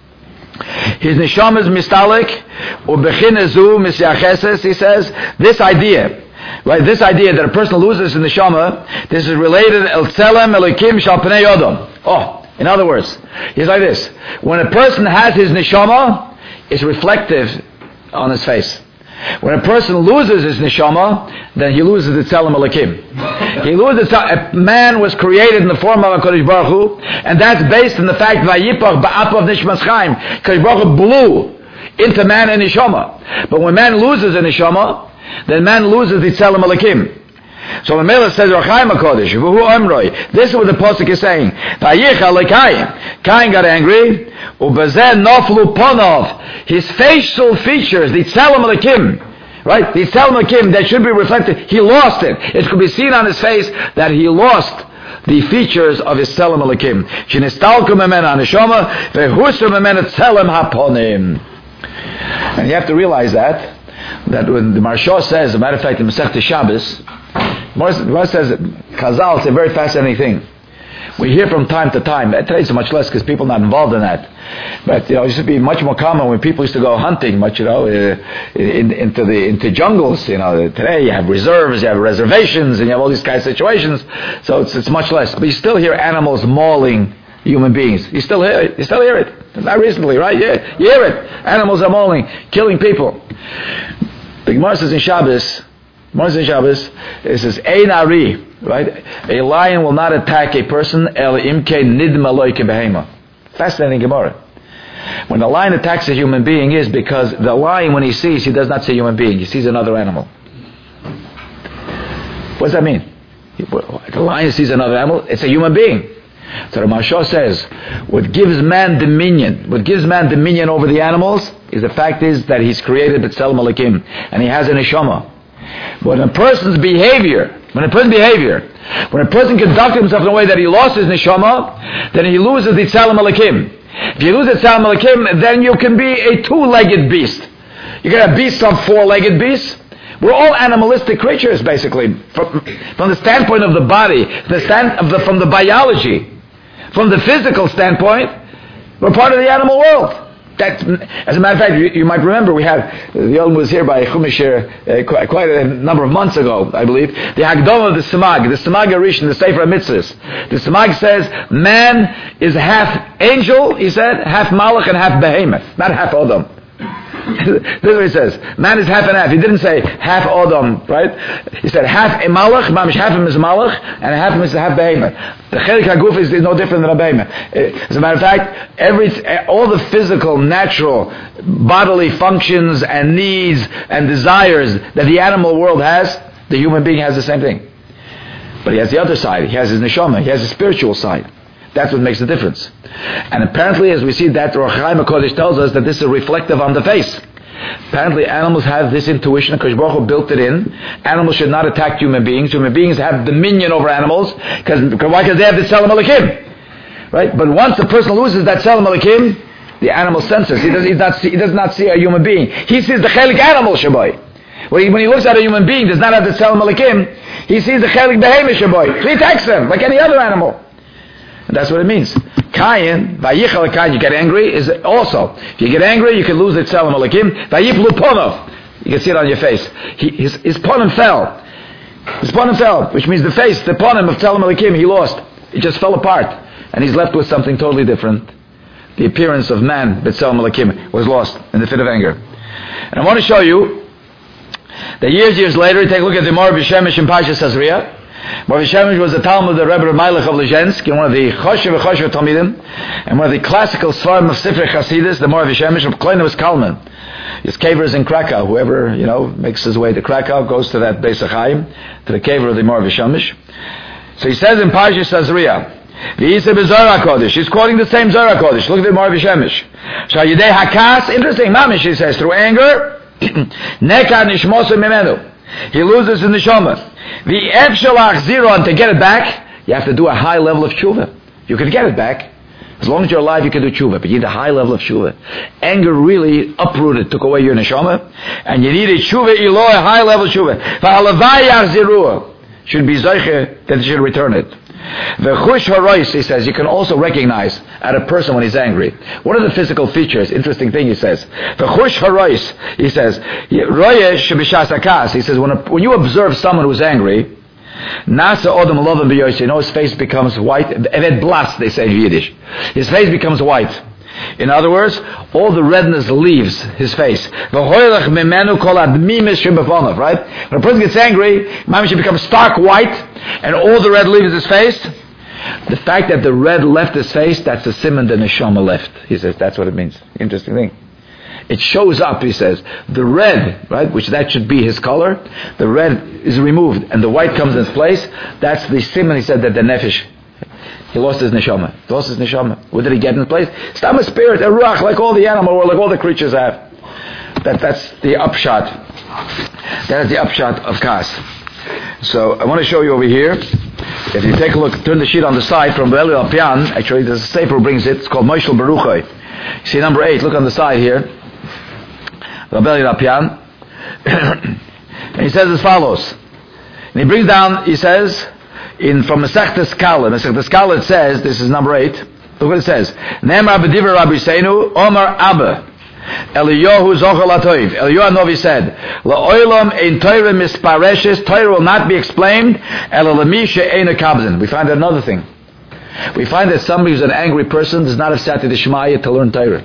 His neshama is mistalik, ubechinezu misyacheses. He says this idea, right? This idea that a person loses his neshama, this is related el tzelem elokim shal pnei yodom. Oh, in other words, he's like this: when a person has his neshama, it's reflective on his face. When a person loses his neshama, then he loses the tzelem elokim. He loses. A man was created in the form of HaKadosh Baruch Hu, and that's based on the fact vayipach ba'apav nishmas chaim. HaKadosh Baruch Hu blew into man and neshama. But when man loses a neshama, then man loses the tzelem elokim. So the Mela says, Or Chaim HaKodesh, v'hu amroi. This is what the pasuk is saying. Vayicha leKain. Cain got angry. Ubezeh noflu ponov. His facial features, the tzelem elokim, right? The Tzelem Elokim that should be reflected, he lost it. It could be seen on his face that he lost the features of his Tzelem Elokim. Shenistalku memena neshama vehusu memena Tzelem haponim. And you have to realize that, that when the Maharsha says, as a matter of fact, in Masechta Shabbos, Maharsha says, Chazal, it's a very fascinating thing. We hear from time to time, today it's much less because people are not involved in that. But, you know, it used to be much more common when people used to go hunting, much, you know, uh, in, into the, into jungles, you know. Today you have reserves, you have reservations, and you have all these kind of situations. So it's, it's much less. But you still hear animals mauling human beings. You still hear it. You still hear it. Not recently, right? Yeah, you hear it. Animals are mauling, killing people. The Gemara says in Shabbos, Gemara says in Shabbos, it says, Ein Ari, right? A lion will not attack a person, El Imke Nidma Loike Behema. Fascinating Gemara. When a lion attacks a human being is because the lion, when he sees, he does not see a human being. He sees another animal. What does that mean? The lion sees another animal, it's a human being. So the Maharsha says, what gives man dominion, what gives man dominion over the animals, is the fact is that he's created B'Tselem Elokim, and he has a neshama. When a person's behavior, when a person's behavior, when a person conducts himself in a way that he lost his neshama, then he loses the Tzelem Elokim. If you lose the Tzelem Elokim, then you can be a two-legged beast. You can have beasts on four-legged beasts. We're all animalistic creatures, basically, from, from the standpoint of the body, the stand of the, from the biology. From the physical standpoint, we're part of the animal world. That, as a matter of fact, you, you might remember we had, the Yom was here by Chumash uh, quite, quite a number of months ago, I believe, the Hagdom of the Samag, the Samag Arishan, the Sefer HaMitzvahs. The Samag says, man is half angel, he said, half Malach and half Behemoth, not half Odom. This is what he says. Man is half and half. He didn't say half Odom, right? He said half a Malach, mamish half of him is Malach, and half of him is half Behemoth. The Chelik HaGuf is, is no different than a Behemoth. As a matter of fact, every, all the physical, natural, bodily functions and needs and desires that the animal world has, the human being has the same thing. But he has the other side. He has his neshama. He has his spiritual side. That's what makes the difference. And apparently, as we see that, Rosh Chaim HaKodesh tells us that this is reflective on the face. Apparently, animals have this intuition. Kodesh Baruch Hu built it in. Animals should not attack human beings. Human beings have dominion over animals. Because why? Because they have the Tzelem Elokim. Right? But once a person loses that Tzelem Elokim, the animal senses. He does, he, does not see, he does not see a human being. He sees the Chelik animal Shabai. When he, when he looks at a human being, does not have the Tzelem Elokim, he sees the Chelik Behemoth Shabai. So he attacks them like any other animal. And that's what it means. Kayin, Vayichal Kayin, you get angry, is also, if you get angry, you can lose the Tzelem Elokim. Vayiplu Ponov, you can see it on your face. He, his, his Ponim fell. His Ponim fell, which means the face, the Ponim of Tzelem Elokim, he lost. It just fell apart. And he's left with something totally different. The appearance of man, B'Tzelem Elokim, was lost in the fit of anger. And I want to show you that years, years later, take a look at the Mor B'Shemesh in Parshas Tazria. Mor B'Shemesh was the Talmud of the Rebbe Melech of Lezhensk, and one of the Choshev Choshev Talmidim, and one of the classical Svarim of Sifrei Chasidus, the Mor B'Shemesh of Kleinus Kalman. His caver is in Krakow. Whoever, you know, makes his way to Krakow goes to that Beis HaChaim, to the caver of the Mor B'Shemesh. So he says in Parshas Tazria, V'yisa b'Zohar HaKodesh. He's quoting the same Zohar HaKodesh. Look at the Mor B'Shemesh. Shayidei Hakas, interesting, Mamish, he says, through anger, Nekad Nishmosu Mimenu. He loses in the neshama. The efshalach zero, and to get it back, you have to do a high level of tshuva. You can get it back. As long as you're alive, you can do tshuva, but you need a high level of tshuva. Anger really uprooted, took away your neshama, and you need a tshuva Eloi, a high level of tshuva. V'halavai yachzirua, should be zoiche that you should return it. The chush harois, he says, you can also recognize at a person when he's angry. What are the physical features? Interesting thing, he says. The chush harois, he says, royesh b'shas hakas, he says, when, a, when you observe someone who's angry, nasa odom lovim b'yoyse, you know his face becomes white, evet blas, they say in Yiddish. His face becomes white. In other words, all the redness leaves his face. Right? When a person gets angry, Mamish becomes stark white, and all the red leaves his face. The fact that the red left his face, that's the simon the neshama left. He says that's what it means. Interesting thing. It shows up, he says, the red, right, which that should be his color, the red is removed, and the white comes in its place. That's the simon, he said, that the nefesh, he lost his neshama. He lost his neshama. What did he get in place? Stam a spirit, a ruach, like all the animal world, like all the creatures have. that that's the upshot. That is the upshot of Kas. So I want to show you over here. If you take a look, turn the sheet on the side from Beli Alpian. Actually, the Sefer brings it. It's called Moshel Baruchai. See number eight. Look on the side here. Beli Alpian. And he says as follows. And he brings down. He says in from Masechtas Kala. Masechtas Kala it says. This is number eight. Look what it says. Ne'emar b'divrei Rabbi Seinu Omar Abba. Eliyahu Zochar Latoiv. Eliyahu Novi said, La'olam ein Torah mispareshes. Torah will not be explained. Ela lemi she'eina kabzin. We find another thing. We find that somebody who's an angry person does not have Sati D'Shmaya to learn Torah.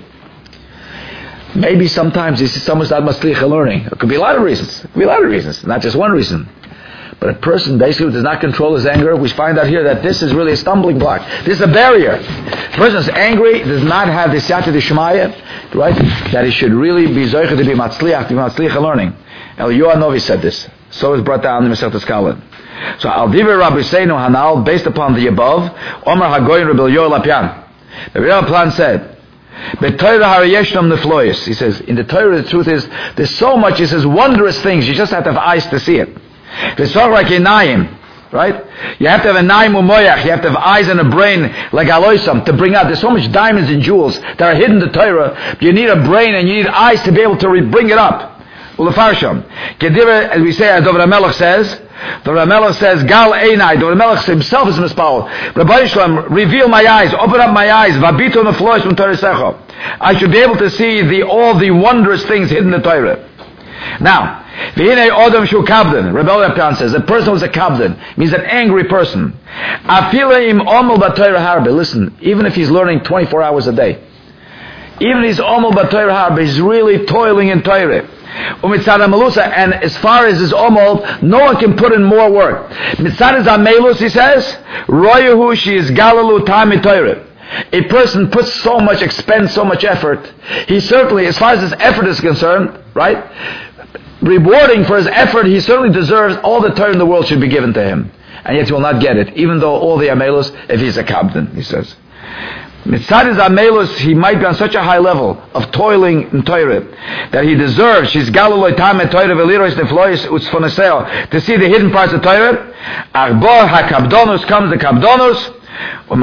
Maybe sometimes someone's not maslicha learning. It could be a lot of reasons. It could be a lot of reasons, not just one reason. But a person basically does not control his anger. We find out here that this is really a stumbling block. This is a barrier. The person is angry, does not have the Siyata D'Shmaya, right? That he should really be zoicha to be matzliach, to be matzliach learning. Eliyahu Novi said this. So it's brought down in the Masechtas Kala. So Al Divrei Rabbi Seinu Hanal, based upon the above, Omar Hagoyin Rabbi Eliyahu Lapian. The Rabbi Lapian said, "The Torah harayeshnam neflois." He says, in the Torah, the truth is, there's so much. He says, wondrous things. You just have to have eyes to see it. It's sort of like a naim, right? You have to have a naim umoyach. You have to have eyes and a brain like aloisam to bring out. There's so much diamonds and jewels that are hidden in the Torah. You need a brain and you need eyes to be able to re- bring it up. Ulefarsham. Kedira, as we say, as Dovra Melech says, Dovra Melech says, Gal Einai. Dovra Melech himself is mispal. Rabbi Yisrael, reveal my eyes, open up my eyes. Vabito neflois from Torah Secho. I should be able to see the all the wondrous things hidden in the Torah. Now, V'hinei Odom Shu Kabden. Rebbe Lapian says, a person who's a Kabden means an angry person. Afile im omel b'Torah harbe. Listen, even if he's learning twenty-four hours a day, even if he's omel b'Torah harbe, he's really toiling in Torah. Umitzad Melusa, and as far as his omel, no one can put in more work. Mitzad Amelus, he says, Royahu she is Galilu Tami Torah. A person puts so much, expends so much effort. He certainly, as far as his effort is concerned, right? Rewarding for his effort, he certainly deserves all the Torah in the world should be given to him. And yet he will not get it, even though all the Amelus, if he's a Kabden, he says. Mitzad his Amelus, he might be on such a high level of toiling in Torah that he deserves, she's Galiloi Tamet Torah Velirois Neflois Utzfonaseo, to see the hidden parts of Torah. Arbo HaKabdonus comes the Kabdonus. If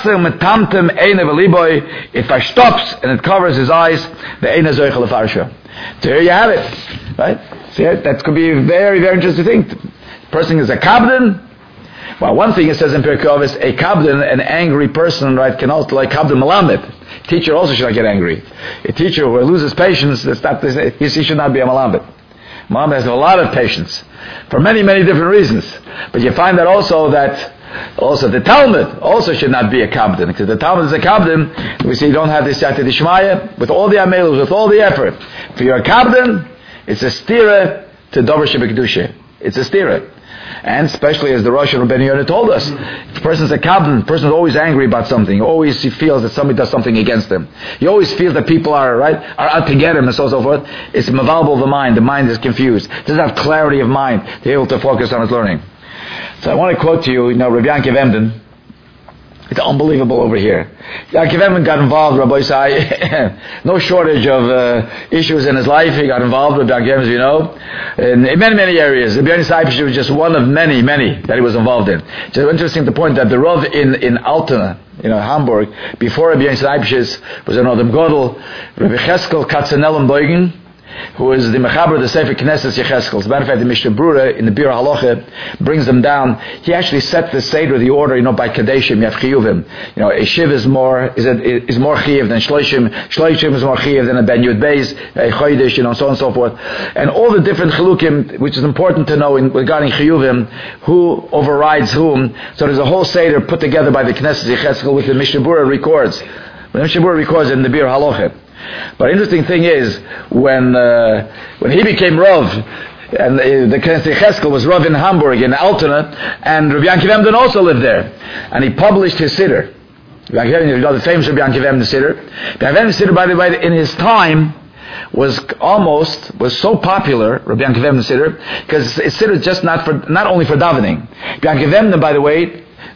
I stops and it covers his eyes, the Eina Zoichel Farsha. So here you have it, right? See it? That could be a very, very interesting thing. The person is a kabden. Well, one thing it says in Pirkei Avos, a kabden, an angry person, right, can also like kabden malamed. Teacher also should not get angry. A teacher who loses patience, that's not, he should not be a malamed. Malamed has a lot of patience for many, many different reasons. But you find that also that also the Talmud also should not be a kabden, because the Talmud is a kabden. We see you don't have the Siyata D'Shmaya with all the amelus, with all the effort. If you're a kabden, it's a stira to Dover Shebekdusha. It's a stira. And especially as the Rosh Rabbeinu Yonah told us, if a person's a kabden, the person is always angry about something. Always he feels that somebody does something against him. He always feels that people are right, are out to get him, and so on and so forth. It's mavalbal of the mind. The mind is confused. Doesn't have clarity of mind to be able to focus on his learning. So I want to quote to you, you know, Rabbi Yankiv Emden. It's unbelievable over here. Yankiv Emden got involved, Rabbi Isai, no shortage of uh, issues in his life. He got involved with Yankiv Emden, as you know, in, in many, many areas. Rabbi Isai was just one of many, many that he was involved in. It's interesting to point that the Rav in, in Altona, you know, Hamburg, before Rabbi Isai was an Odom Godel, Rabbi Cheskel Katzenelem Beugen, who is the Mechaber of the Sefer Knesset Yecheskel. As a matter of fact, the Mishnah Brura in the Bir Halacha brings them down. He actually set the Seder, the order, you know, by Kadeshim, you have Chiyuvim. You know, a Shiv is more, is, it, is more Chiyiv than Shloishim. Shloishim is more Chiyiv than a Ben Yud Beis, a Chodesh, you know, so on and so forth. And all the different Chilukim, which is important to know in, regarding Chiyuvim, who overrides whom. So there's a whole Seder put together by the Knesset Yecheskel, which the Mishnah Brura records. The Mishnah Brura records in the Bir Halacha. But interesting thing is, when uh, when he became Rav, and the, the Knesset Cheskel was Rav in Hamburg, in Altona, and Rabbi Yankiv Emden also lived there, and he published his Siddur. Rabbi Yankiv Emden, you know the famous Rabbi Yankiv Emden Siddur. Rabbi Yankiv Emden Siddur, by the way, in his time, was almost, was so popular, Rabbi Yankiv Emden Siddur, because it's Siddur just not for, not only for davening. Rabbi Yankiv Emden, by the way,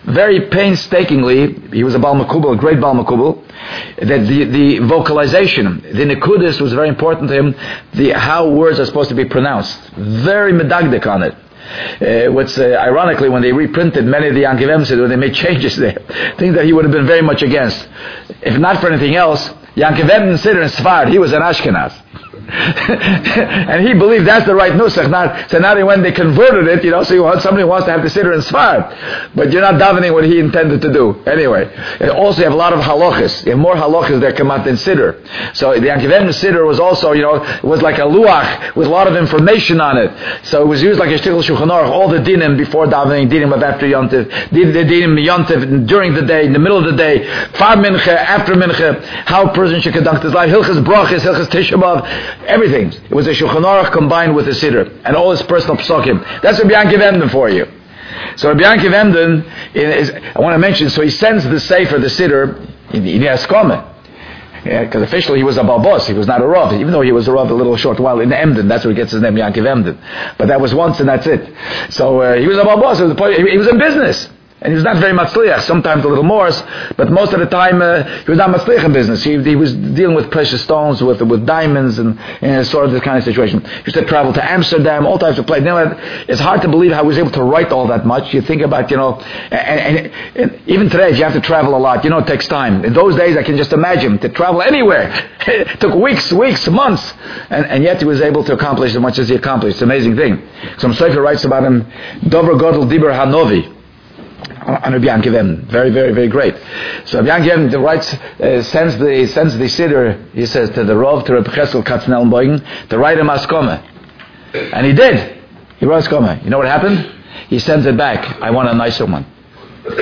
very painstakingly, he was a Baal Makubal, a great Baal Makubal, that the, the vocalization, the Nekudis was very important to him, the how words are supposed to be pronounced. Very medagdik on it. Uh, what's uh, ironically, when they reprinted many of the Yankiv Siddur, they made changes there, things that he would have been very much against. If not for anything else, Yankiv Siddur in Sfard, he was an Ashkenaz. And he believed that's the right nusach. Not, so now when they converted it, you know, so you want, somebody wants to have the siddur in Sfard, but you're not davening what he intended to do. Anyway, and also you have a lot of halachas. You have more halachas that come out than siddur. So the Yankiv siddur was also, you know, it was like a luach with a lot of information on it. So it was used like a shtickle shulchan aruch, all the dinim before davening, dinim of after yontiv, the dinim yontiv during the day, in the middle of the day, far mincha, after mincha, how a person should conduct his life, hilchas brachas, hilchas tisha b'av. Everything. It was a Shulchan Aruch combined with a Siddur. And all his personal psukim. That's Rabbi Yankiv Emden for you. So Rabbi Yankiv Emden, is, I want to mention, so he sends the Sefer, the Siddur, in Yaskome. Yeah, because officially he was a Balbos, he was not a Rav, even though he was a Rav a little short while in Emden. That's where he gets his name, Yankiv Emden. But that was once and that's it. So uh, he was a Balbos, he was in business. And he was not very matzliach, sometimes a little more, but most of the time uh, he was not matzliach in business. He, he was dealing with precious stones, with with diamonds, and, and sort of this kind of situation. He used to travel to Amsterdam, all types of places. You know, it's hard to believe how he was able to write all that much. You think about, you know, and, and, and even today, you have to travel a lot. You know, it takes time. In those days, I can just imagine, to travel anywhere. It took weeks, weeks, months, and, and yet he was able to accomplish as much as he accomplished. It's an amazing thing. Some Sefer writes about him, Dover Godel Diber Hanovi, on Rabbi Yankiv Emden. Very, very, very great. So Rabbi Yankiv Emden writes, uh, sends the sends the Siddur, he says, to the Rav, to Rabbi Chesel Katznelnbogen, to write a Maskome. And he did. He wrote Maskome. You know what happened? He sends it back. I want a nicer one. and,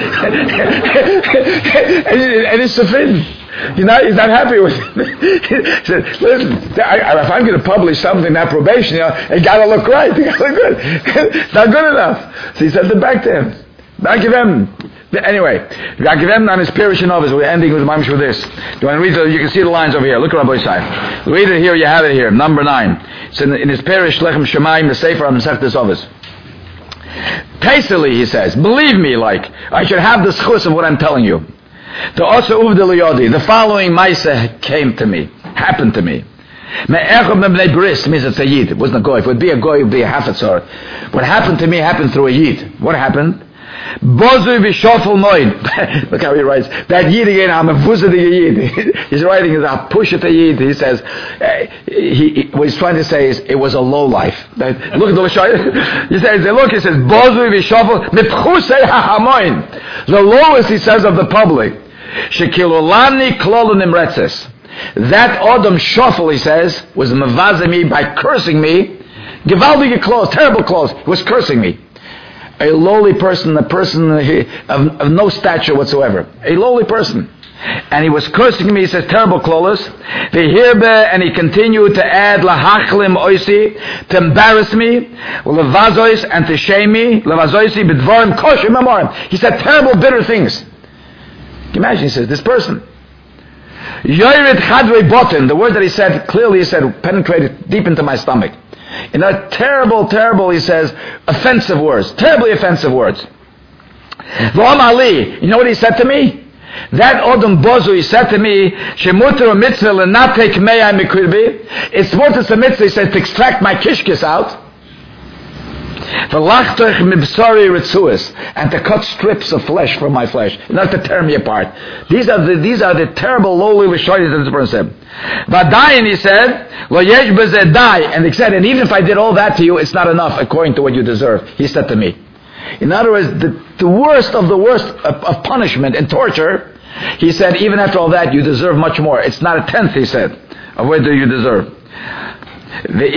and it's forbidden. He's not, he's not happy with it. He said, listen, I, if I'm going to publish something, that probation, you know, it got to look right. It got to look good. It's not good enough. So he sent it back to him. Yankiv Emden. Anyway, Yankiv Emden on his Pirish and Ovis. We're ending with mamish with this. Do you want to read the, you can see the lines over here. Look at Rabbi Isai. Read it here, you have it here. Number nine. It's in, in his Pirish, Lechem Shemayim, the Sefer on Masechtas Ovis. Tastily, he says, believe me, like, I should have the schus of what I'm telling you. The Osa Uvda Liyodi, the following Maisa came to me, happened to me. Me'echom Bris means it's a Yid. It wasn't a Goy. If it would be a Goy, it would be a Hafatzor. What happened to me happened through a Yid. What happened? Bozu v'shofel moed. Look how he writes. That Yid again, I'm a vuzadig Yid. He's writing is a push at the Yid. He says, uh, he, he, what he's trying to say is, it was a low life. Look at the Lashon. He says, look, he says, Bozu v'shofel mitchusei hachamoin. The lowest, he says, of the public. Shekilolani klolu nimretzes. That Adam Shofel, he says, was mevazing me by cursing me. Gewaldige clothes, terrible clothes. He was cursing me. A lowly person, a person of, of no stature whatsoever. A lowly person. And he was cursing me, he says, terrible clothes. The hirbe, and he continued to add lahachlim oisi, to embarrass me, levazois, and to shame me, levazoisi, bidvorim koshim amorim. He said terrible, bitter things. Can you imagine, he says, this person. Yoirid chadvei botin, the word that he said, clearly he said, penetrated deep into my stomach. In a terrible, terrible, he says, offensive words. Terribly offensive words. V'om Ali, you know what he said to me? That Odom Bozu, he said to me, Shemuter mitzvah lenatek meyai mikurbi. It's worth it's a mitzvah, he said, to extract my kishkis out. V'lachtoch mibsari ritzuas, and to cut strips of flesh from my flesh, not to tear me apart. These are the these are the terrible lowly lishoyes that this person said. V'adayin, he said, lo yesh b'zeh dai, and he said, and even if I did all that to you, it's not enough according to what you deserve. He said to me. In other words, the, the worst of the worst of, of punishment and torture, he said, even after all that, you deserve much more. It's not a tenth, he said, of what you deserve. I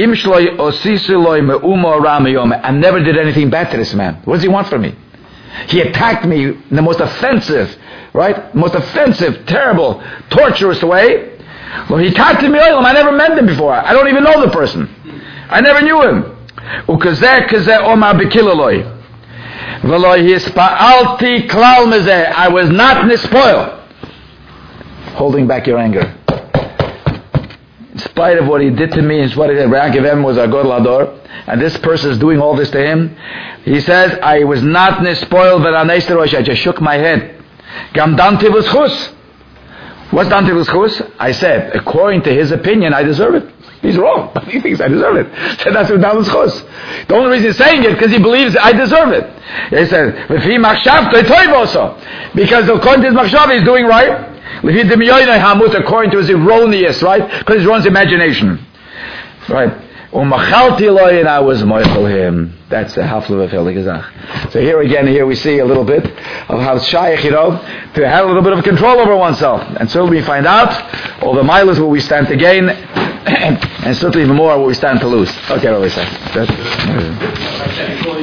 never did anything bad to this man. What does he want from me? He attacked me in the most offensive, right? Most offensive, terrible, torturous way. Well, he attacked me. I never met him before. I don't even know the person. I never knew him. I was not nispoil. Holding back your anger. spite of what he did to me, in spite of that Re'akivem was a Godel Hador, and this person is doing all this to him, he says, I was not nespoiled v'raneister rosh, I just shook my head. Gam dan tivus chus. What's dan tivus chus? I said, according to his opinion, I deserve it. He's wrong, but he thinks I deserve it. So that's what dan tivus chus. The only reason he's saying it because he believes I deserve it. He said, v'fi machshavtoi toivoso, because according to his machshav, he's doing right. V'fi demyoynoi hamut, according to his erroneous, right? Because he runs imagination, right? Umachalti loy, and I was moichel him. That's the hafla of Gezach. So here again, here we see a little bit of how shaykh, you know, to have a little bit of control over oneself. And so we find out all the miles will we stand to gain, and certainly even more will we stand to lose. Okay, what we say.